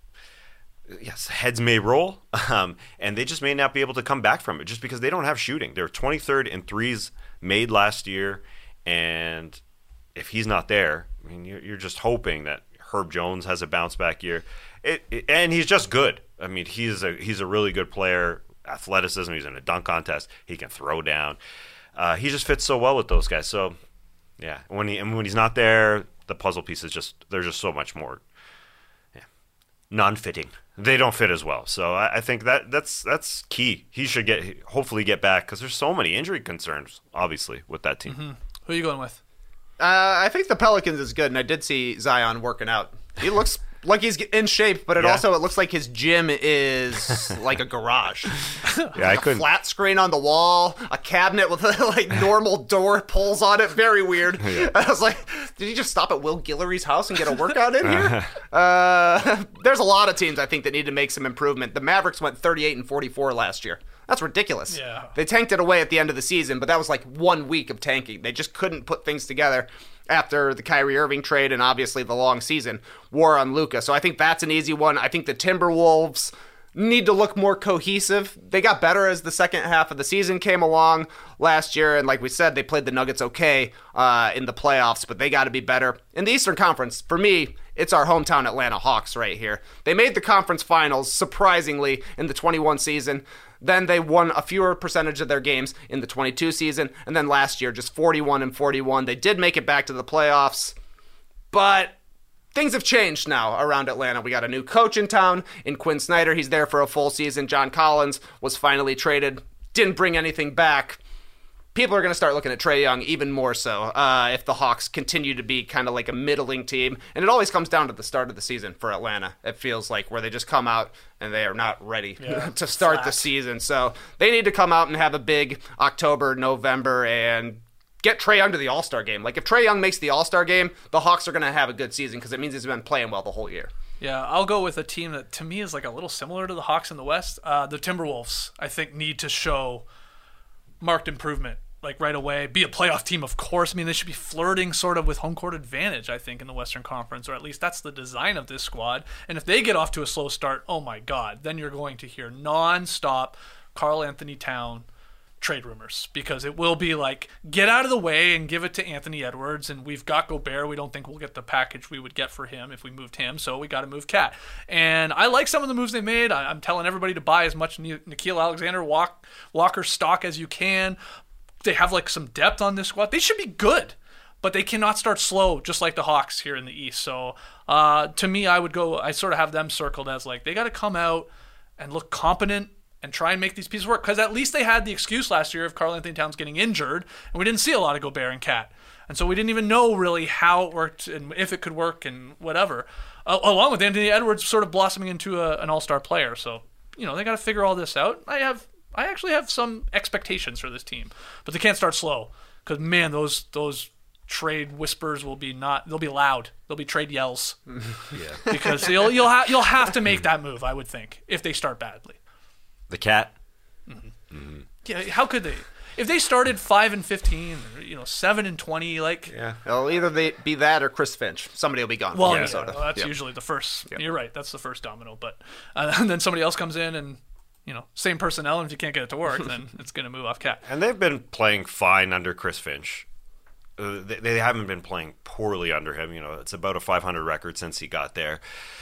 Yes, heads may roll, and they just may not be able to come back from it just because they don't have shooting. They're 23rd in threes made last year, and if he's not there, I mean, you're just hoping that Herb Jones has a bounce-back year. And he's just good. I mean, he's a really good player. Athleticism. He's in a dunk contest. He can throw down. He just fits so well with those guys. So, yeah, when he's not there, the puzzle pieces they're just so much more non-fitting. They don't fit as well. So I think that's key. He should hopefully get back because there's so many injury concerns, obviously, with that team. Mm-hmm. Who are you going with? I think the Pelicans is good, and I did see Zion working out. He looks like he's in shape, but it looks like his gym is like a garage. Yeah, I couldn't. A flat screen on the wall, a cabinet with like normal door pulls on it. Very weird. Yeah. I was like, did he just stop at Will Guillory's house and get a workout in here? There's a lot of teams I think that need to make some improvement. The Mavericks went 38-44 last year. That's ridiculous. Yeah. They tanked it away at the end of the season, but that was like 1 week of tanking. They just couldn't put things together after the Kyrie Irving trade and obviously the long season war on Luka. So I think that's an easy one. I think the Timberwolves need to look more cohesive. They got better as the second half of the season came along last year, and like we said, they played the Nuggets okay in the playoffs, but they got to be better. In the Eastern Conference, for me, it's our hometown Atlanta Hawks right here. They made the conference finals, surprisingly, in the 21 season. Then they won a fewer percentage of their games in the 22 season. And then last year, just 41-41. They did make it back to the playoffs. But things have changed now around Atlanta. We got a new coach in town in Quinn Snyder. He's there for a full season. John Collins was finally traded. Didn't bring anything back. People are going to start looking at Trae Young even more so if the Hawks continue to be kind of like a middling team. And it always comes down to the start of the season for Atlanta, it feels like, where they just come out and they are not ready to start the season. So they need to come out and have a big October, November, and get Trae Young to the All-Star game. Like, if Trae Young makes the All-Star game, the Hawks are going to have a good season because it means he's been playing well the whole year. Yeah, I'll go with a team that, to me, is like a little similar to the Hawks in the West. The Timberwolves, I think, need to show marked improvement, like right away. Be a playoff team, of course. I mean, they should be flirting sort of with home court advantage, I think, in the Western Conference, or at least that's the design of this squad. And if they get off to a slow start, oh my God, then you're going to hear nonstop Karl Anthony Town trade rumors, because it will be like, get out of the way and give it to Anthony Edwards, and we've got Gobert. We don't think we'll get the package we would get for him if we moved him, so we got to move Cat. And I like some of the moves they made. I'm telling everybody to buy as much Nickeil Alexander Walker stock as you can. They have like some depth on this squad. They should be good, but they cannot start slow, just like the Hawks here in the East. So To me, I sort of have them circled as like they got to come out and look competent and try and make these pieces work, because at least they had the excuse last year of Karl-Anthony Towns getting injured, and we didn't see a lot of Gobert and Cat. And so we didn't even know really how it worked and if it could work and whatever. Along with Anthony Edwards sort of blossoming into an all-star player. So, they got to figure all this out. I actually have some expectations for this team, but they can't start slow, because man, those trade whispers they'll be loud. They'll be trade yells. Yeah. Because you'll have to make that move, I would think, if they start badly. The Cat. Mm-hmm. Mm-hmm. Yeah, how could they? If they started 5-15, or 7-20, like it'll either be that or Chris Finch. Somebody will be gone. Well, that's usually the first. Yep. You're right. That's the first domino. But and then somebody else comes in and same personnel. And if you can't get it to work, then it's going to move off Cat. And they've been playing fine under Chris Finch. They haven't been playing poorly under him. It's about a 500 record since he got there.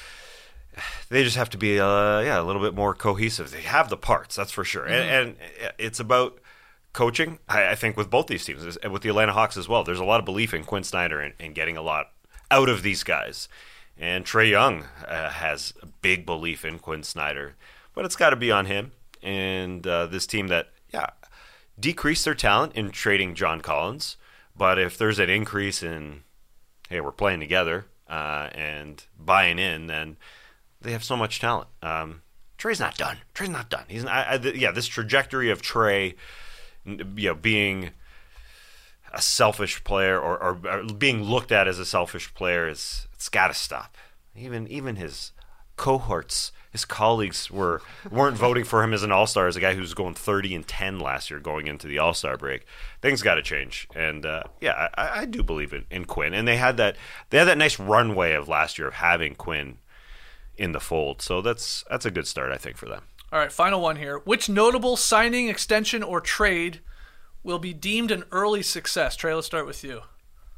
They just have to be a little bit more cohesive. They have the parts, that's for sure. Mm-hmm. And it's about coaching, I think, with both these teams, and with the Atlanta Hawks as well. There's a lot of belief in Quinn Snyder and getting a lot out of these guys. And Trae Young has a big belief in Quinn Snyder. But it's got to be on him. And this team that, decreased their talent in trading John Collins. But if there's an increase in, hey, we're playing together and buying in, then they have so much talent. Trae's not done. He's this trajectory of Trae, being a selfish player or being looked at as a selfish player it's got to stop. Even his cohorts, his colleagues weren't voting for him as an all-star, as a guy who's going 30-10 last year going into the all-star break. Things got to change, and I do believe in Quinn. And they had that nice runway of last year of having Quinn in the fold, so that's a good start, I think, for them. All right, final one here. Which notable signing, extension, or trade will be deemed an early success? Trey, let's start with you.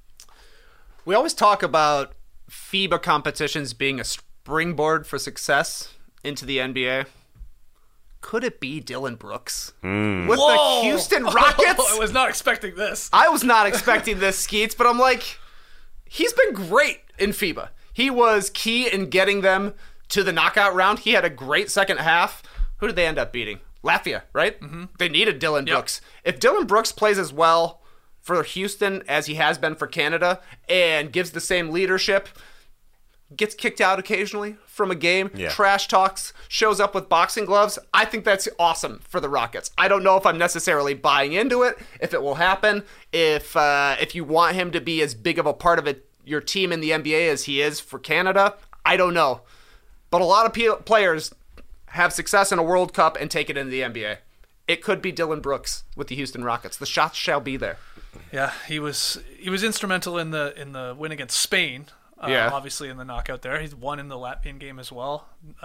We always talk about FIBA competitions being a springboard for success into the NBA. Could it be Dillon Brooks? With the Houston Rockets? I was not expecting this. I was not expecting this, Skeets, but I'm like, he's been great in FIBA. He was key in getting them to the knockout round. He had a great second half. Who did they end up beating? Latvia, right? Mm-hmm. They needed Dillon Brooks. If Dillon Brooks plays as well for Houston as he has been for Canada and gives the same leadership, gets kicked out occasionally from a game, trash talks, shows up with boxing gloves, I think that's awesome for the Rockets. I don't know if I'm necessarily buying into it, if it will happen, if you want him to be as big of a part of your team in the NBA as he is for Canada. I don't know. But a lot of players have success in a World Cup and take it into the NBA. It could be Dillon Brooks with the Houston Rockets. The shots shall be there. Yeah, he was instrumental in the win against Spain. Obviously in the knockout there. He's won in the Latvian game as well.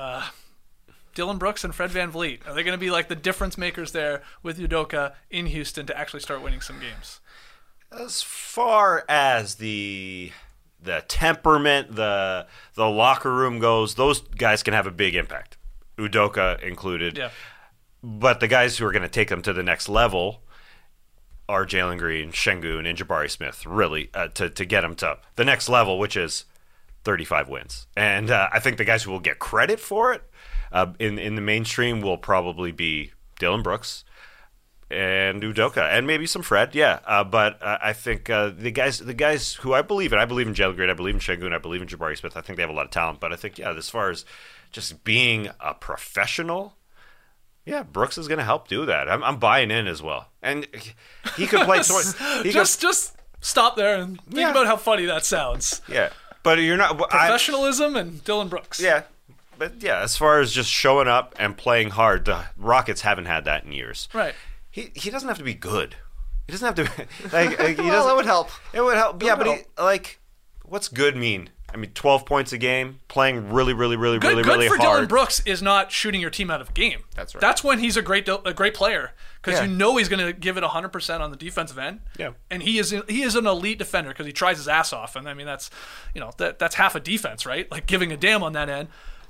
Dillon Brooks and Fred VanVleet, are they going to be like the difference makers there with Udoka in Houston to actually start winning some games? As far as the temperament, the locker room goes, those guys can have a big impact. Udoka included. Yeah. But the guys who are going to take them to the next level are Jalen Green, Şengün, and Jabari Smith, really, to get them to the next level, which is 35 wins. And I think the guys who will get credit for it in the mainstream will probably be Dillon Brooks and Udoka, and maybe some Fred, but I think the guys who I believe in Jalen Green, I believe in Şengün, I believe in Jabari Smith. I think they have a lot of talent, but I think, as far as just being a professional, Brooks is going to help do that. I'm buying in as well, and he could play. Just stop there and think about how funny that sounds. Yeah, but you're not professionalism and Dillon Brooks. Yeah, but as far as just showing up and playing hard, the Rockets haven't had that in years. Right. He doesn't have to be good. He doesn't have to like. Well, it would help. It would help. But what's good mean? I mean, 12 points a game, playing really good hard. Good for Dillon Brooks is not shooting your team out of a game. That's right. That's when he's a great player, because he's going to give it 100% on the defensive end. Yeah. And he is an elite defender because he tries his ass off, and I mean that's half a defense, right? Like giving a damn on that end.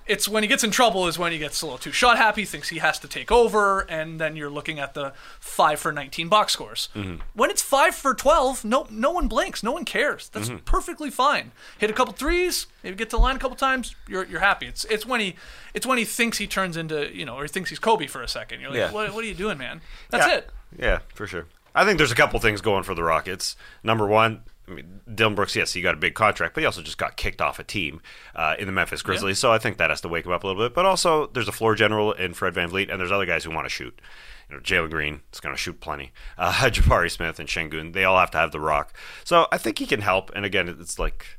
It's when he gets in trouble is when he gets a little too shot happy, thinks he has to take over, and then you're looking at the 5 for 19 box scores. When it's 5 for 12, no one blinks, no one cares. That's perfectly fine. Hit a couple threes, maybe get to the line a couple times, you're happy. It's when he thinks he turns into, or he thinks he's Kobe for a second. You're like, what are you doing, man? That's it. Yeah, for sure. I think there's a couple things going for the Rockets. Number one, I mean, Dillon Brooks, yes, he got a big contract, but he also just got kicked off a team in the Memphis Grizzlies, so I think that has to wake him up a little bit. But also, there's a floor general in Fred VanVleet, and there's other guys who want to shoot. Jalen Green is going to shoot plenty. Jabari Smith and Şengün, they all have to have the rock. So I think he can help, and again, it's like,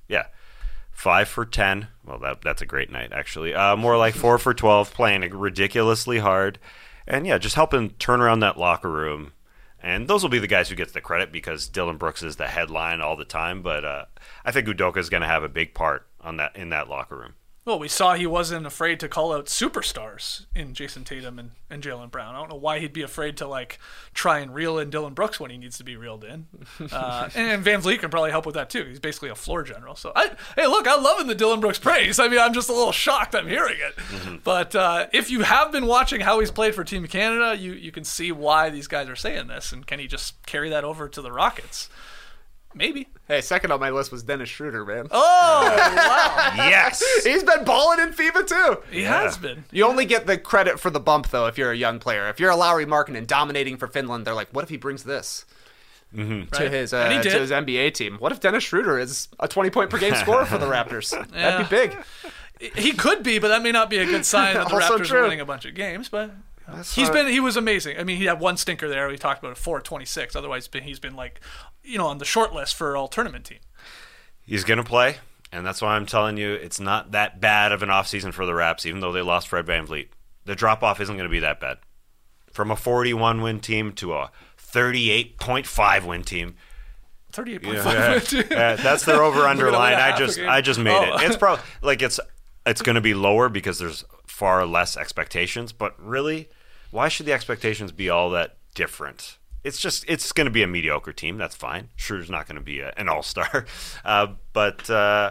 5 for 10. Well, that's a great night, actually. More like 4 for 12, playing ridiculously hard. And, just helping turn around that locker room. And those will be the guys who get the credit because Dillon Brooks is the headline all the time. But I think Udoka is going to have a big part in that locker room. Well, we saw he wasn't afraid to call out superstars in Jason Tatum and Jaylen Brown. I don't know why he'd be afraid to try and reel in Dillon Brooks when he needs to be reeled in. And VanVleet can probably help with that too. He's basically a floor general. So, I'm loving the Dillon Brooks praise. I mean, I'm just a little shocked I'm hearing it. But if you have been watching how he's played for Team Canada, you can see why these guys are saying this. And can he just carry that over to the Rockets? Maybe. Hey, second on my list was Dennis Schroeder, man. Oh, wow. Yes! He's been balling in FIBA, too. He has been. You only get the credit for the bump, though, if you're a young player. If you're a Lauri Markkanen dominating for Finland, they're like, what if he brings this to his NBA team? What if Dennis Schroeder is a 20-point-per-game scorer for the Raptors? That'd be big. He could be, but that may not be a good sign that the Raptors are winning a bunch of games, but... He was amazing. I mean, he had one stinker there. We talked about it, 4-26. Otherwise, he's been on the short list for all tournament team. He's going to play, and that's why I'm telling you it's not that bad of an offseason for the Raps, even though they lost Fred VanVleet. The drop-off isn't going to be that bad. From a 41-win team to a 38.5 win team. 38.5 win team. That's their over-under line. I just made it. It's probably it's going to be lower because there's far less expectations, but really, why should the expectations be all that different? It's going to be a mediocre team. That's fine. Schroeder's not going to be an all-star. But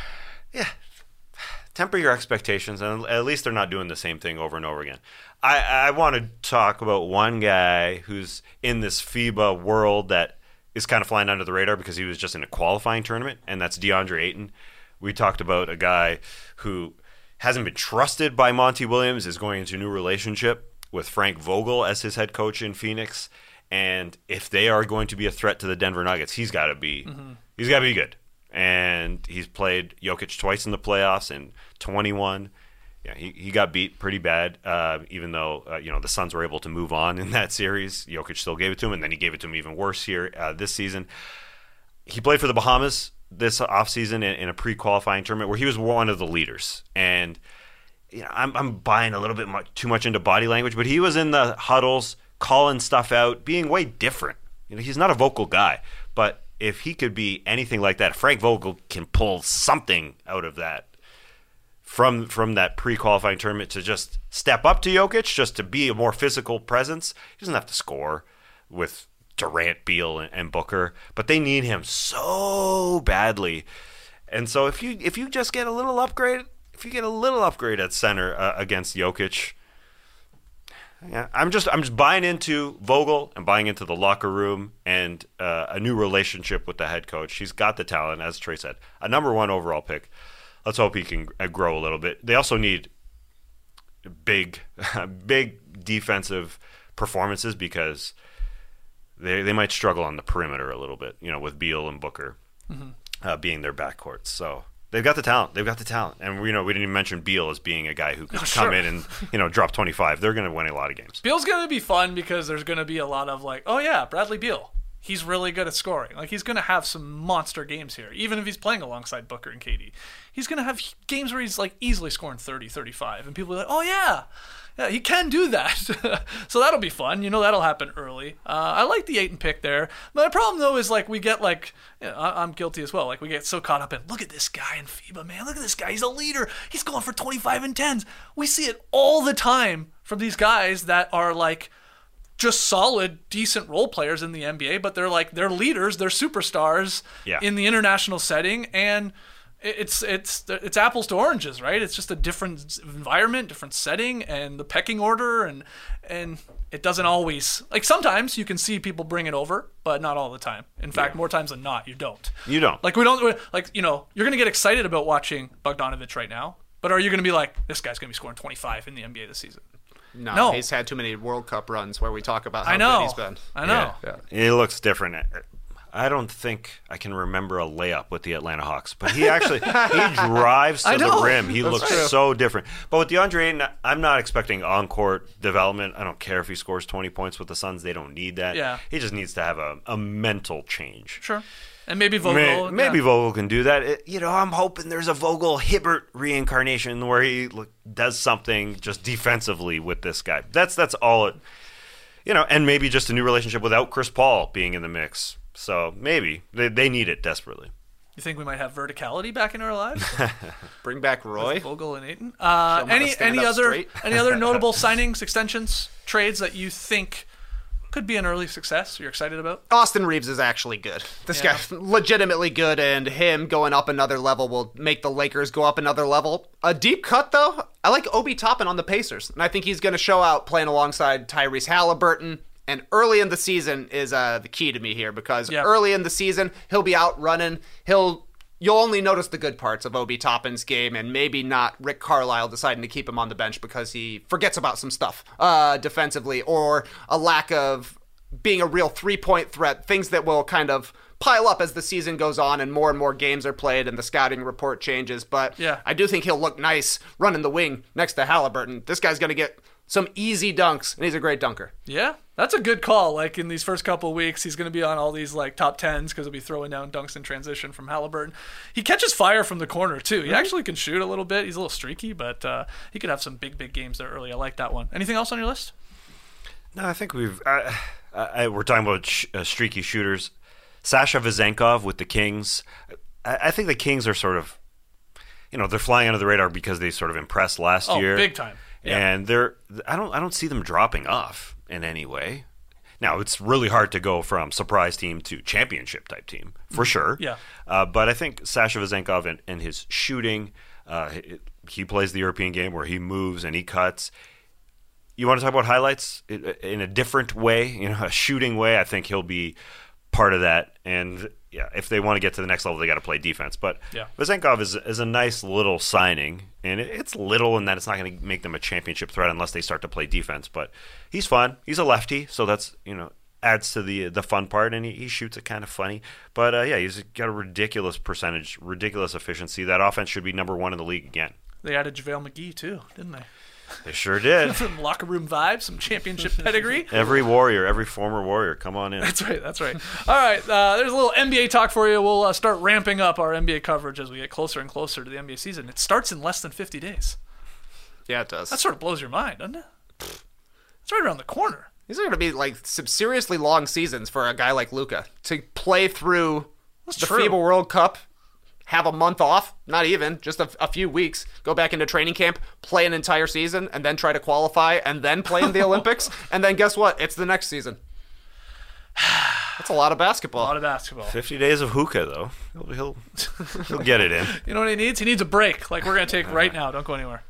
temper your expectations, and at least they're not doing the same thing over and over again. I want to talk about one guy who's in this FIBA world that is kind of flying under the radar because he was just in a qualifying tournament, and that's DeAndre Ayton. We talked about a guy who hasn't been trusted by Monty Williams, is going into a new relationship with Frank Vogel as his head coach in Phoenix. And if they are going to be a threat to the Denver Nuggets, he's got to be good. And he's played Jokic twice in the playoffs in 21. Yeah, he got beat pretty bad, even though the Suns were able to move on in that series. Jokic still gave it to him, and then he gave it to him even worse here this season. He played for the Bahamas this offseason in a pre-qualifying tournament where he was one of the leaders. And I'm buying a little bit too much into body language, but he was in the huddles, calling stuff out, being way different. He's not a vocal guy, but if he could be anything like that, Frank Vogel can pull something out of that from that pre-qualifying tournament to just step up to Jokic, just to be a more physical presence. He doesn't have to score with Durant, Beal, and Booker, but they need him so badly. And so if you just get a little upgrade, at center against Jokic, I'm just buying into Vogel and buying into the locker room and a new relationship with the head coach. He's got the talent, as Trey said, a number 1 overall pick. Let's hope he can grow a little bit. They also need big defensive performances because they might struggle on the perimeter a little bit, with Beal and Booker being their backcourts. So they've got the talent. And we didn't even mention Beal as being a guy who could come in and drop 25. They're going to win a lot of games. Beal's going to be fun because there's going to be a lot of Bradley Beal. He's really good at scoring. He's going to have some monster games here, even if he's playing alongside Booker and KD. He's going to have games where he's easily scoring 30, 35, and people are like, oh yeah, he can do that. So that'll be fun. That'll happen early. I like the Ayton pick there. My problem though is we get I'm guilty as well. We get so caught up in, look at this guy in FIBA, man. Look at this guy. He's a leader. He's going for 25 and 10s. We see it all the time from these guys that are just solid, decent role players in the NBA, but they're leaders, they're superstars in the international setting, and it's apples to oranges, right? It's just a different environment, different setting, and the pecking order, and it doesn't always, like, sometimes you can see people bring it over, but not all the time. In fact, more times than not, you don't. Like, you're going to get excited about watching Bogdanovic right now, but are you going to be like, this guy's going to be scoring 25 in the NBA this season? No, he's had too many World Cup runs where we talk about how good he's been. I know. Yeah. He looks different. I don't think I can remember a layup with the Atlanta Hawks, but he drives to the rim. He looks so different. But with DeAndre Ayton, I'm not expecting on-court development. I don't care if he scores 20 points with the Suns. They don't need that. Yeah. He just needs to have a mental change. Sure. And maybe Vogel. Maybe Vogel can do that. I'm hoping there's a Vogel-Hibbert reincarnation where he does something just defensively with this guy. That's all it. And maybe just a new relationship without Chris Paul being in the mix. So maybe they need it desperately. You think we might have verticality back in our lives? Bring back Roy, Vogel, and Ayton. Any other notable signings, extensions, trades that you think could be an early success you're excited about? Austin Reeves is actually good. This guy's legitimately good, and him going up another level will make the Lakers go up another level. A deep cut, though, I like Obi Toppin on the Pacers, and I think he's going to show out playing alongside Tyrese Halliburton. And early in the season is the key to me here, because early in the season, he'll be out running. You'll only notice the good parts of Obi Toppin's game, and maybe not Rick Carlisle deciding to keep him on the bench because he forgets about some stuff defensively, or a lack of being a real three-point threat, things that will kind of pile up as the season goes on and more games are played and the scouting report changes. But I do think he'll look nice running the wing next to Halliburton. This guy's going to get some easy dunks, and he's a great dunker. Yeah, that's a good call. Like, in these first couple of weeks, he's going to be on all these top 10s because he'll be throwing down dunks in transition from Halliburton. He catches fire from the corner, too. He actually can shoot a little bit. He's a little streaky, but he could have some big games there early. I like that one. Anything else on your list? No, I think we're talking about streaky shooters. Sasha Vezenkov with the Kings. I think the Kings are sort of, they're flying under the radar because they sort of impressed last year. Oh, big time. Yeah. And I don't see them dropping off in any way. Now, it's really hard to go from surprise team to championship type team, for sure. Yeah. But I think Sasha Vezenkov and his shooting, he plays the European game where he moves and he cuts. You want to talk about highlights in a different way, a shooting way? I think he'll be part of that. And if they want to get to the next level, they got to play defense. But Vezenkov is a nice little signing, and it's little in that it's not going to make them a championship threat unless they start to play defense. But he's fun. He's a lefty, so that's adds to the fun part, and he shoots it kind of funny. But he's got a ridiculous percentage, ridiculous efficiency. That offense should be number one in the league again. They added JaVale McGee too, didn't they? They sure did. Some locker room vibes, some championship pedigree. Every former Warrior, come on in. That's right. All right, there's a little NBA talk for you. We'll start ramping up our NBA coverage as we get closer and closer to the NBA season. It starts in less than 50 days. Yeah, it does. That sort of blows your mind, doesn't it? It's right around the corner. These are going to be some seriously long seasons for a guy like Luka to play through FIBA World Cup. Have a month off, not even, just a few weeks, go back into training camp, play an entire season, and then try to qualify, and then play in the Olympics, and then guess what? It's the next season. That's a lot of basketball. 50 days of hookah, though. He'll get it in. You know what he needs? He needs a break, like we're going to take right now. Don't go anywhere.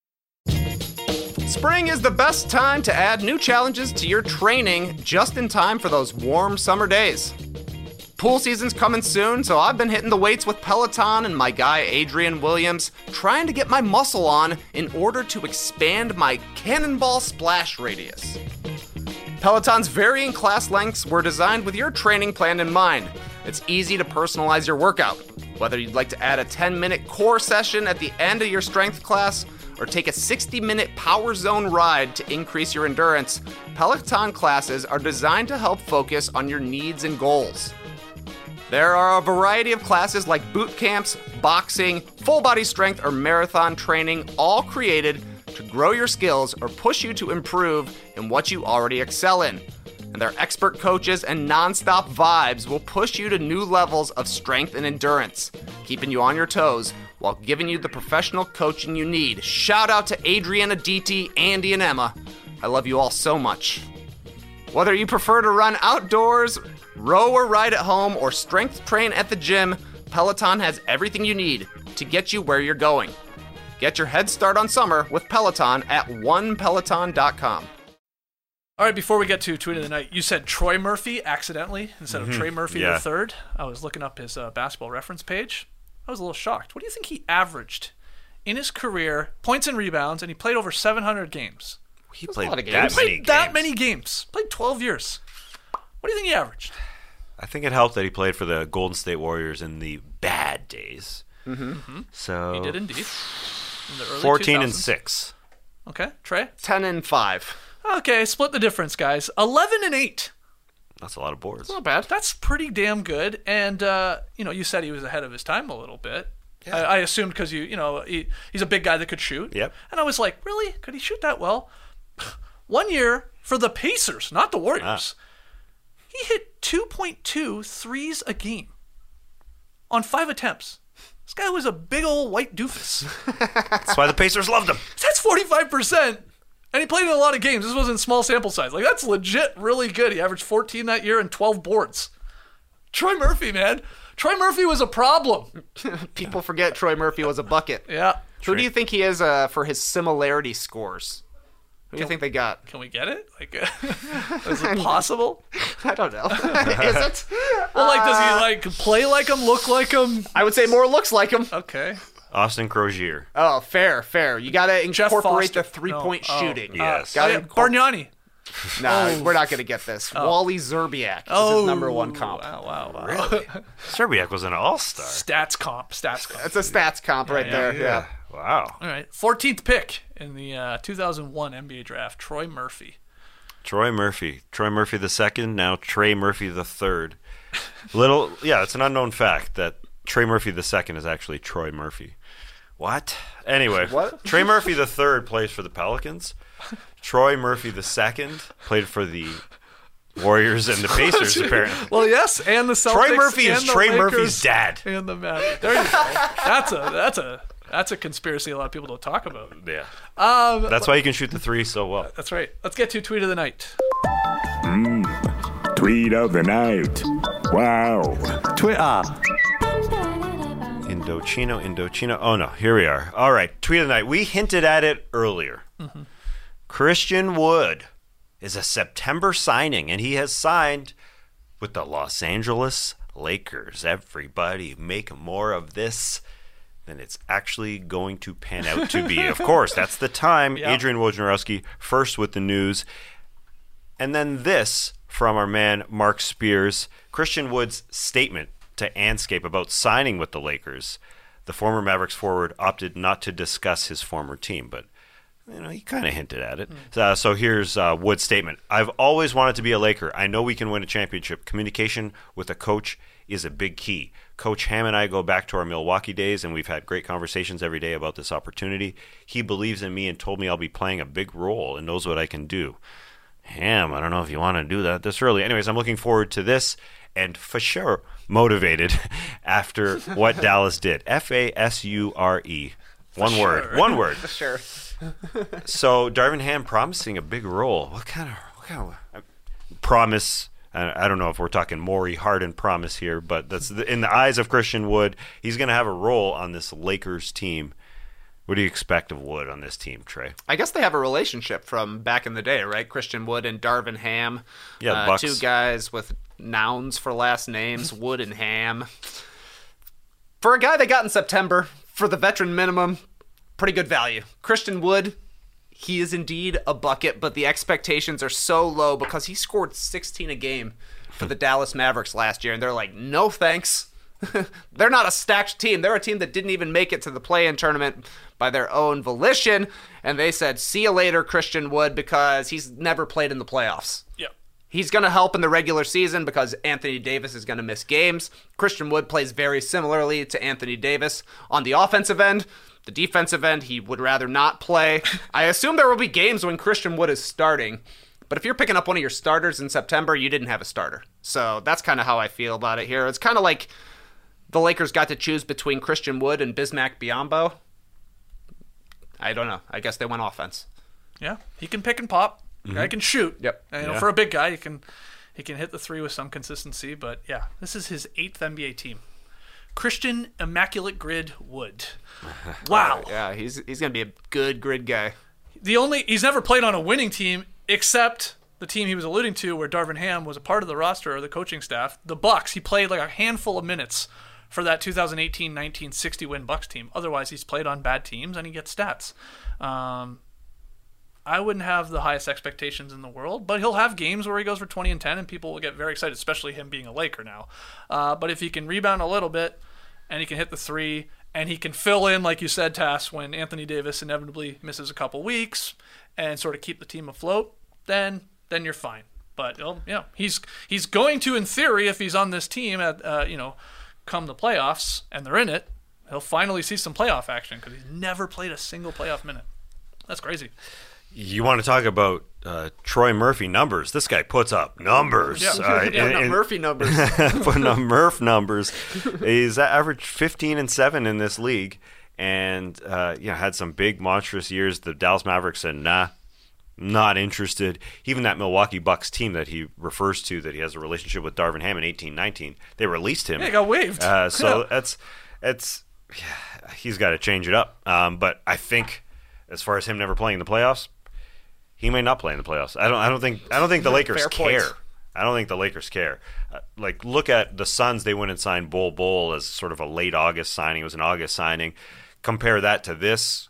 Spring is the best time to add new challenges to your training just in time for those warm summer days. Pool season's coming soon, so I've been hitting the weights with Peloton and my guy Adrian Williams, trying to get my muscle on in order to expand my cannonball splash radius. Peloton's varying class lengths were designed with your training plan in mind. It's easy to personalize your workout. Whether you'd like to add a 10-minute core session at the end of your strength class, or take a 60-minute power zone ride to increase your endurance, Peloton classes are designed to help focus on your needs and goals. There are a variety of classes like boot camps, boxing, full body strength, or marathon training, all created to grow your skills or push you to improve in what you already excel in. And their expert coaches and nonstop vibes will push you to new levels of strength and endurance, keeping you on your toes while giving you the professional coaching you need. Shout out to Adriana, DT, Andy, and Emma. I love you all so much. Whether you prefer to run outdoors, row or ride at home, or strength train at the gym, Peloton has everything you need to get you where you're going. Get your head start on summer with Peloton at onepeloton.com. All right, before we get to Tweet of the Night, you said Troy Murphy accidentally instead of Trey Murphy the third. I was looking up his basketball reference page. I was a little shocked. What do you think he averaged in his career, points and rebounds, and he played over 700 games? He played that many games. Played 12 years. What do you think he averaged? I think it helped that he played for the Golden State Warriors in the bad days. So He did indeed. In the early 14 2000s. and 6. Okay, Trey? 10 and 5. Okay, split the difference, guys. 11 and 8. That's a lot of boards. Not bad. That's pretty damn good. And, you said he was ahead of his time a little bit. Yeah. I assumed because, he's a big guy that could shoot. Yep. And I was like, really? Could he shoot that well? 1 year for the Pacers, not the Warriors. He hit 2.2 threes a game on 5 attempts. This guy was a big old white doofus. That's why the Pacers loved him. That's 45%. And he played in a lot of games. This wasn't small sample size. Like, that's legit really good. He averaged 14 that year and 12 boards. Troy Murphy, man. Troy Murphy was a problem. People forget Troy Murphy was a bucket. Yeah. Who do you think he is for his similarity scores? Who do you think they got? Can we get it? Like, is it possible? I don't know. Is it? Well, does he play like him, look like him? I would say more looks like him. Okay. Austin Crozier. Oh, fair. You got to Jeff incorporate Foster. the three-point shooting. Yes. Bargnani. No, we're not going to get this. Wally Zerbiak is his number one comp. Wow. Really? Zerbiak was an all-star. Stats comp. It's a stats comp right there. Yeah. Wow. All right. 14th pick in the 2001 NBA draft, Troy Murphy. Troy Murphy the second, now Trey Murphy the third. It's an unknown fact that Trey Murphy the second is actually Troy Murphy. What? Anyway, What? Trey Murphy the third plays for the Pelicans. Troy Murphy the second played for the Warriors and the Pacers, apparently. Well, yes, and the Celtics. Troy Murphy and is the Trey Lakers Murphy's dad. And the Magic. There you go. That's a conspiracy a lot of people don't talk about. Yeah. That's why you can shoot the three so well. That's right. Let's get to Tweet of the Night. Tweet of the Night. Wow. Twitter. Indochino. Oh, no. Here we are. All right. Tweet of the Night. We hinted at it earlier. Christian Wood is a September signing, and he has signed with the Los Angeles Lakers. Everybody make more of this than it's actually going to pan out to be. Of course, that's the time. Yep. Adrian Wojnarowski first with the news. And then this from our man Mark Spears. Christian Wood's statement to Anscape about signing with the Lakers. The former Mavericks forward opted not to discuss his former team, but he kind of hinted at it. So here's Wood's statement. I've always wanted to be a Laker. I know we can win a championship. Communication with a coach is a big key. Coach Ham and I go back to our Milwaukee days, and we've had great conversations every day about this opportunity. He believes in me and told me I'll be playing a big role and knows what I can do. Ham, I don't know if you want to do that this early. Anyways, I'm looking forward to this, and for sure motivated after what Dallas did. F-A-S-U-R-E. One word. For sure. So Darvin Ham promising a big role. What kind of promise? I don't know if we're talking Morey Harden promise here, but that's in the eyes of Christian Wood. He's going to have a role on this Lakers team. What do you expect of Wood on this team, Trey? I guess they have a relationship from back in the day, right? Christian Wood and Darvin Ham. Yeah, Bucks. Two guys with nouns for last names, Wood and Ham. For a guy they got in September, for the veteran minimum, pretty good value. Christian Wood, he is indeed a bucket, but the expectations are so low because he scored 16 a game for the Dallas Mavericks last year, and they're like, no thanks. They're not a stacked team. They're a team that didn't even make it to the play-in tournament by their own volition, and they said, see you later, Christian Wood, because he's never played in the playoffs. Yeah. He's going to help in the regular season because Anthony Davis is going to miss games. Christian Wood plays very similarly to Anthony Davis on the offensive end. The defensive end, he would rather not play. I assume there will be games when Christian Wood is starting, but if you're picking up one of your starters in September, you didn't have a starter. So that's kind of how I feel about it here. It's kind of like the Lakers got to choose between Christian Wood and Bismack Biyombo. I don't know. I guess they went offense. Yeah, he can pick and pop. Guy can shoot. Yep. And, for a big guy, he can hit the three with some consistency. But yeah, this is his 8th NBA team. Christian Immaculate Grid Wood. Wow. Yeah, he's gonna be a good grid guy. He's never played on a winning team except the team he was alluding to where Darvin Ham was a part of the roster or the coaching staff, the Bucks. He played like a handful of minutes for that 2018-19 60-win Bucks team. Otherwise, he's played on bad teams and he gets stats. I wouldn't have the highest expectations in the world, but he'll have games where he goes for 20 and 10 and people will get very excited, especially him being a Laker now. But if he can rebound a little bit and he can hit the three and he can fill in, like you said, Tass, when Anthony Davis inevitably misses a couple weeks and sort of keep the team afloat, then you're fine. But he's going to, in theory, if he's on this team at come the playoffs and they're in it, he'll finally see some playoff action because he's never played a single playoff minute. That's crazy. You want to talk about Troy Murphy numbers? This guy puts up numbers. Murphy numbers. Putting up Murph numbers. He's averaged 15-7 in this league, and had some big monstrous years. The Dallas Mavericks said, nah, not interested. Even that Milwaukee Bucks team that he refers to, that he has a relationship with Darvin Ham in 18-19, they released him. Yeah, he got waived. He's got to change it up. But I think, as far as him never playing in the playoffs, he may not play in the playoffs. I don't think the Lakers care. I don't think the Lakers care. Look at the Suns. They went and signed Bol as sort of a late August signing. It was an August signing. Compare that to this.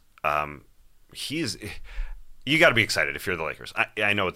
You got to be excited if you're the Lakers. I know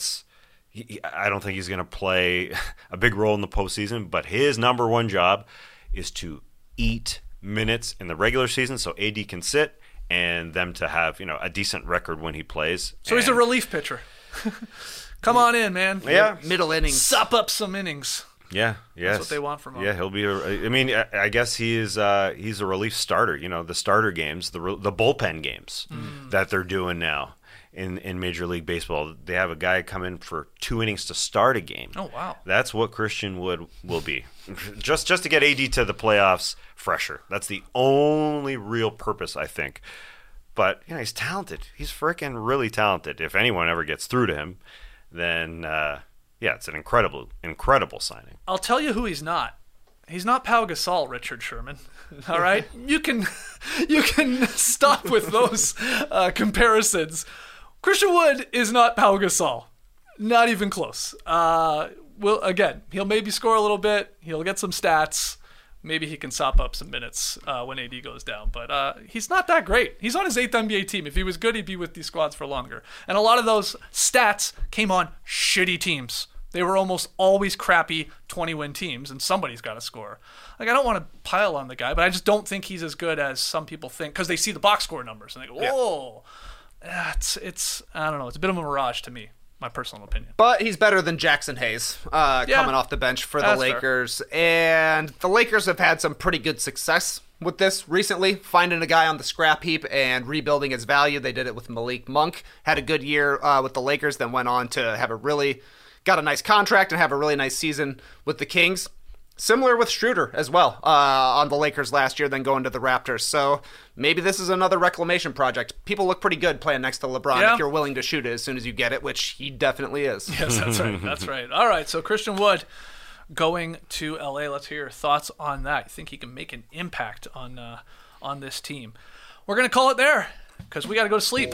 I don't think he's going to play a big role in the postseason, but his number one job is to eat minutes in the regular season so AD can sit and them to have a decent record when he plays. So he's a relief pitcher. Come on in, man. Yeah, middle innings. Sup up some innings. Yeah, yes. That's what they want from him. Yeah, he'll be. I guess he's a relief starter. The starter games, the bullpen games that they're doing now in Major League Baseball. They have a guy come in for 2 innings to start a game. Oh wow, that's what Christian Wood will be. just to get AD to the playoffs fresher. That's the only real purpose, I think. But he's talented. He's freaking really talented. If anyone ever gets through to him, then. It's an incredible signing. I'll tell you who he's not. He's not Pau Gasol, Richard Sherman. All right? You can stop with those comparisons. Christian Wood is not Pau Gasol. Not even close. He'll maybe score a little bit. He'll get some stats. Maybe he can sop up some minutes when AD goes down. But he's not that great. He's on his 8th NBA team. If he was good, he'd be with these squads for longer. And a lot of those stats came on shitty teams. They were almost always crappy 20-win teams, and somebody's got to score. I don't want to pile on the guy, but I just don't think he's as good as some people think because they see the box score numbers and they go, whoa. Yeah. It's I don't know. It's a bit of a mirage to me. My personal opinion. But he's better than Jackson Hayes coming off the bench for the Lakers. Fair. And the Lakers have had some pretty good success with this recently, finding a guy on the scrap heap and rebuilding his value. They did it with Malik Monk. Had a good year with the Lakers, then went on to got a nice contract and have a really nice season with the Kings. Similar with Schroeder as well on the Lakers last year, then going to the Raptors. So maybe this is another reclamation project. People look pretty good playing next to LeBron if you're willing to shoot it as soon as you get it, which he definitely is. Yes, that's right. That's right. All right, so Christian Wood going to LA. Let's hear your thoughts on that. You think he can make an impact on this team? We're going to call it there because we got to go to sleep.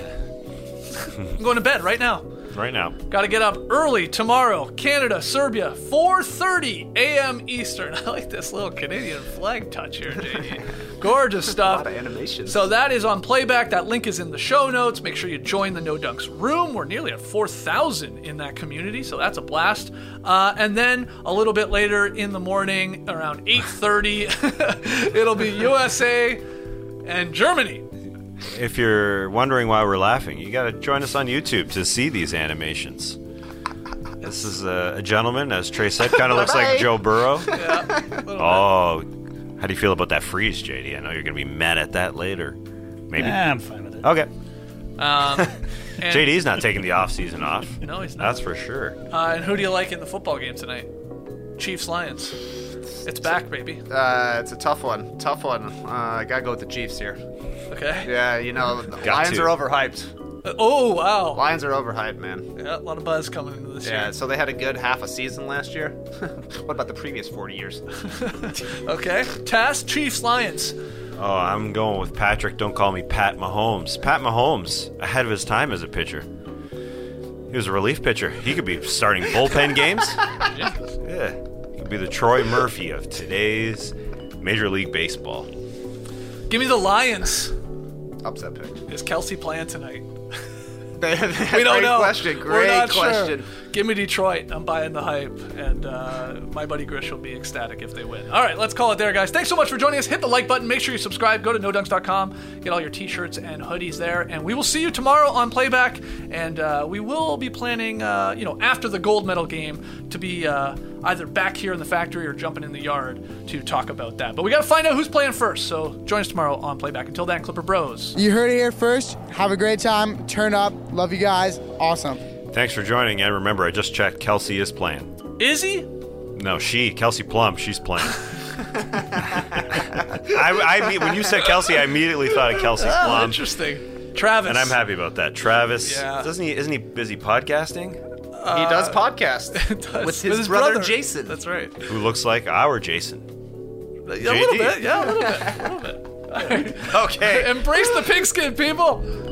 I'm going to bed right now. Right now. Got to get up early tomorrow. Canada, Serbia, 4:30 a.m. Eastern. I like this little Canadian flag touch here, JD. Gorgeous stuff. A lot of animation. So that is on playback. That link is in the show notes. Make sure you join the No Dunks room. We're nearly at 4,000 in that community, so that's a blast. And then a little bit later in the morning, around 8:30, it'll be USA and Germany. If you're wondering why we're laughing, you got to join us on YouTube to see these animations. This is a gentleman, as Trey said, kind of looks like Joe Burrow. Yeah. Oh, how do you feel about that freeze, JD? I know you're going to be mad at that later. Maybe. I'm fine with it. Okay. And JD's not taking the off-season off. No, he's not. That's for sure. And who do you like in the football game tonight? Chiefs-Lions. It's back, baby. It's a tough one. I gotta go with the Chiefs here. Okay. Yeah, the Lions are overhyped. Oh, wow. Lions are overhyped, man. Yeah, a lot of buzz coming into this Yeah, year. so they had a good half a season last year. What about the previous 40 years? Okay. Tass, Chiefs, Lions. Oh, I'm going with Patrick. Don't call me Pat Mahomes. Pat Mahomes, ahead of his time as a pitcher. He was a relief pitcher. He could be starting bullpen games. Yeah. He could be the Troy Murphy of today's Major League Baseball. Give me the Lions. Upset pick. Is Kelsey playing tonight? We We don't know. Question. We're Great not question. Sure. Give me Detroit. I'm buying the hype, and my buddy Grish will be ecstatic if they win. All right, let's call it there, guys. Thanks so much for joining us. Hit the like button. Make sure you subscribe. Go to nodunks.com. Get all your t-shirts and hoodies there, and we will see you tomorrow on Playback. And we will be planning, after the gold medal game, to be either back here in the factory or jumping in the yard to talk about that. But we got to find out who's playing first. So join us tomorrow on Playback. Until then, Clipper Bros. You heard it here first. Have a great time. Turn up. Love you guys. Awesome. Thanks for joining, and remember, I just checked. Kelsey is playing. Is he? No, Kelsey Plum, she's playing. When you said Kelsey, I immediately thought of Kelsey Oh, Plum. interesting. Travis. And I'm happy about that. Travis, Yeah. isn't he busy podcasting? He does podcast with his brother Jason. That's right. Who looks like our Jason. A little bit. Yeah, a little bit. Okay. Embrace the pigskin, people.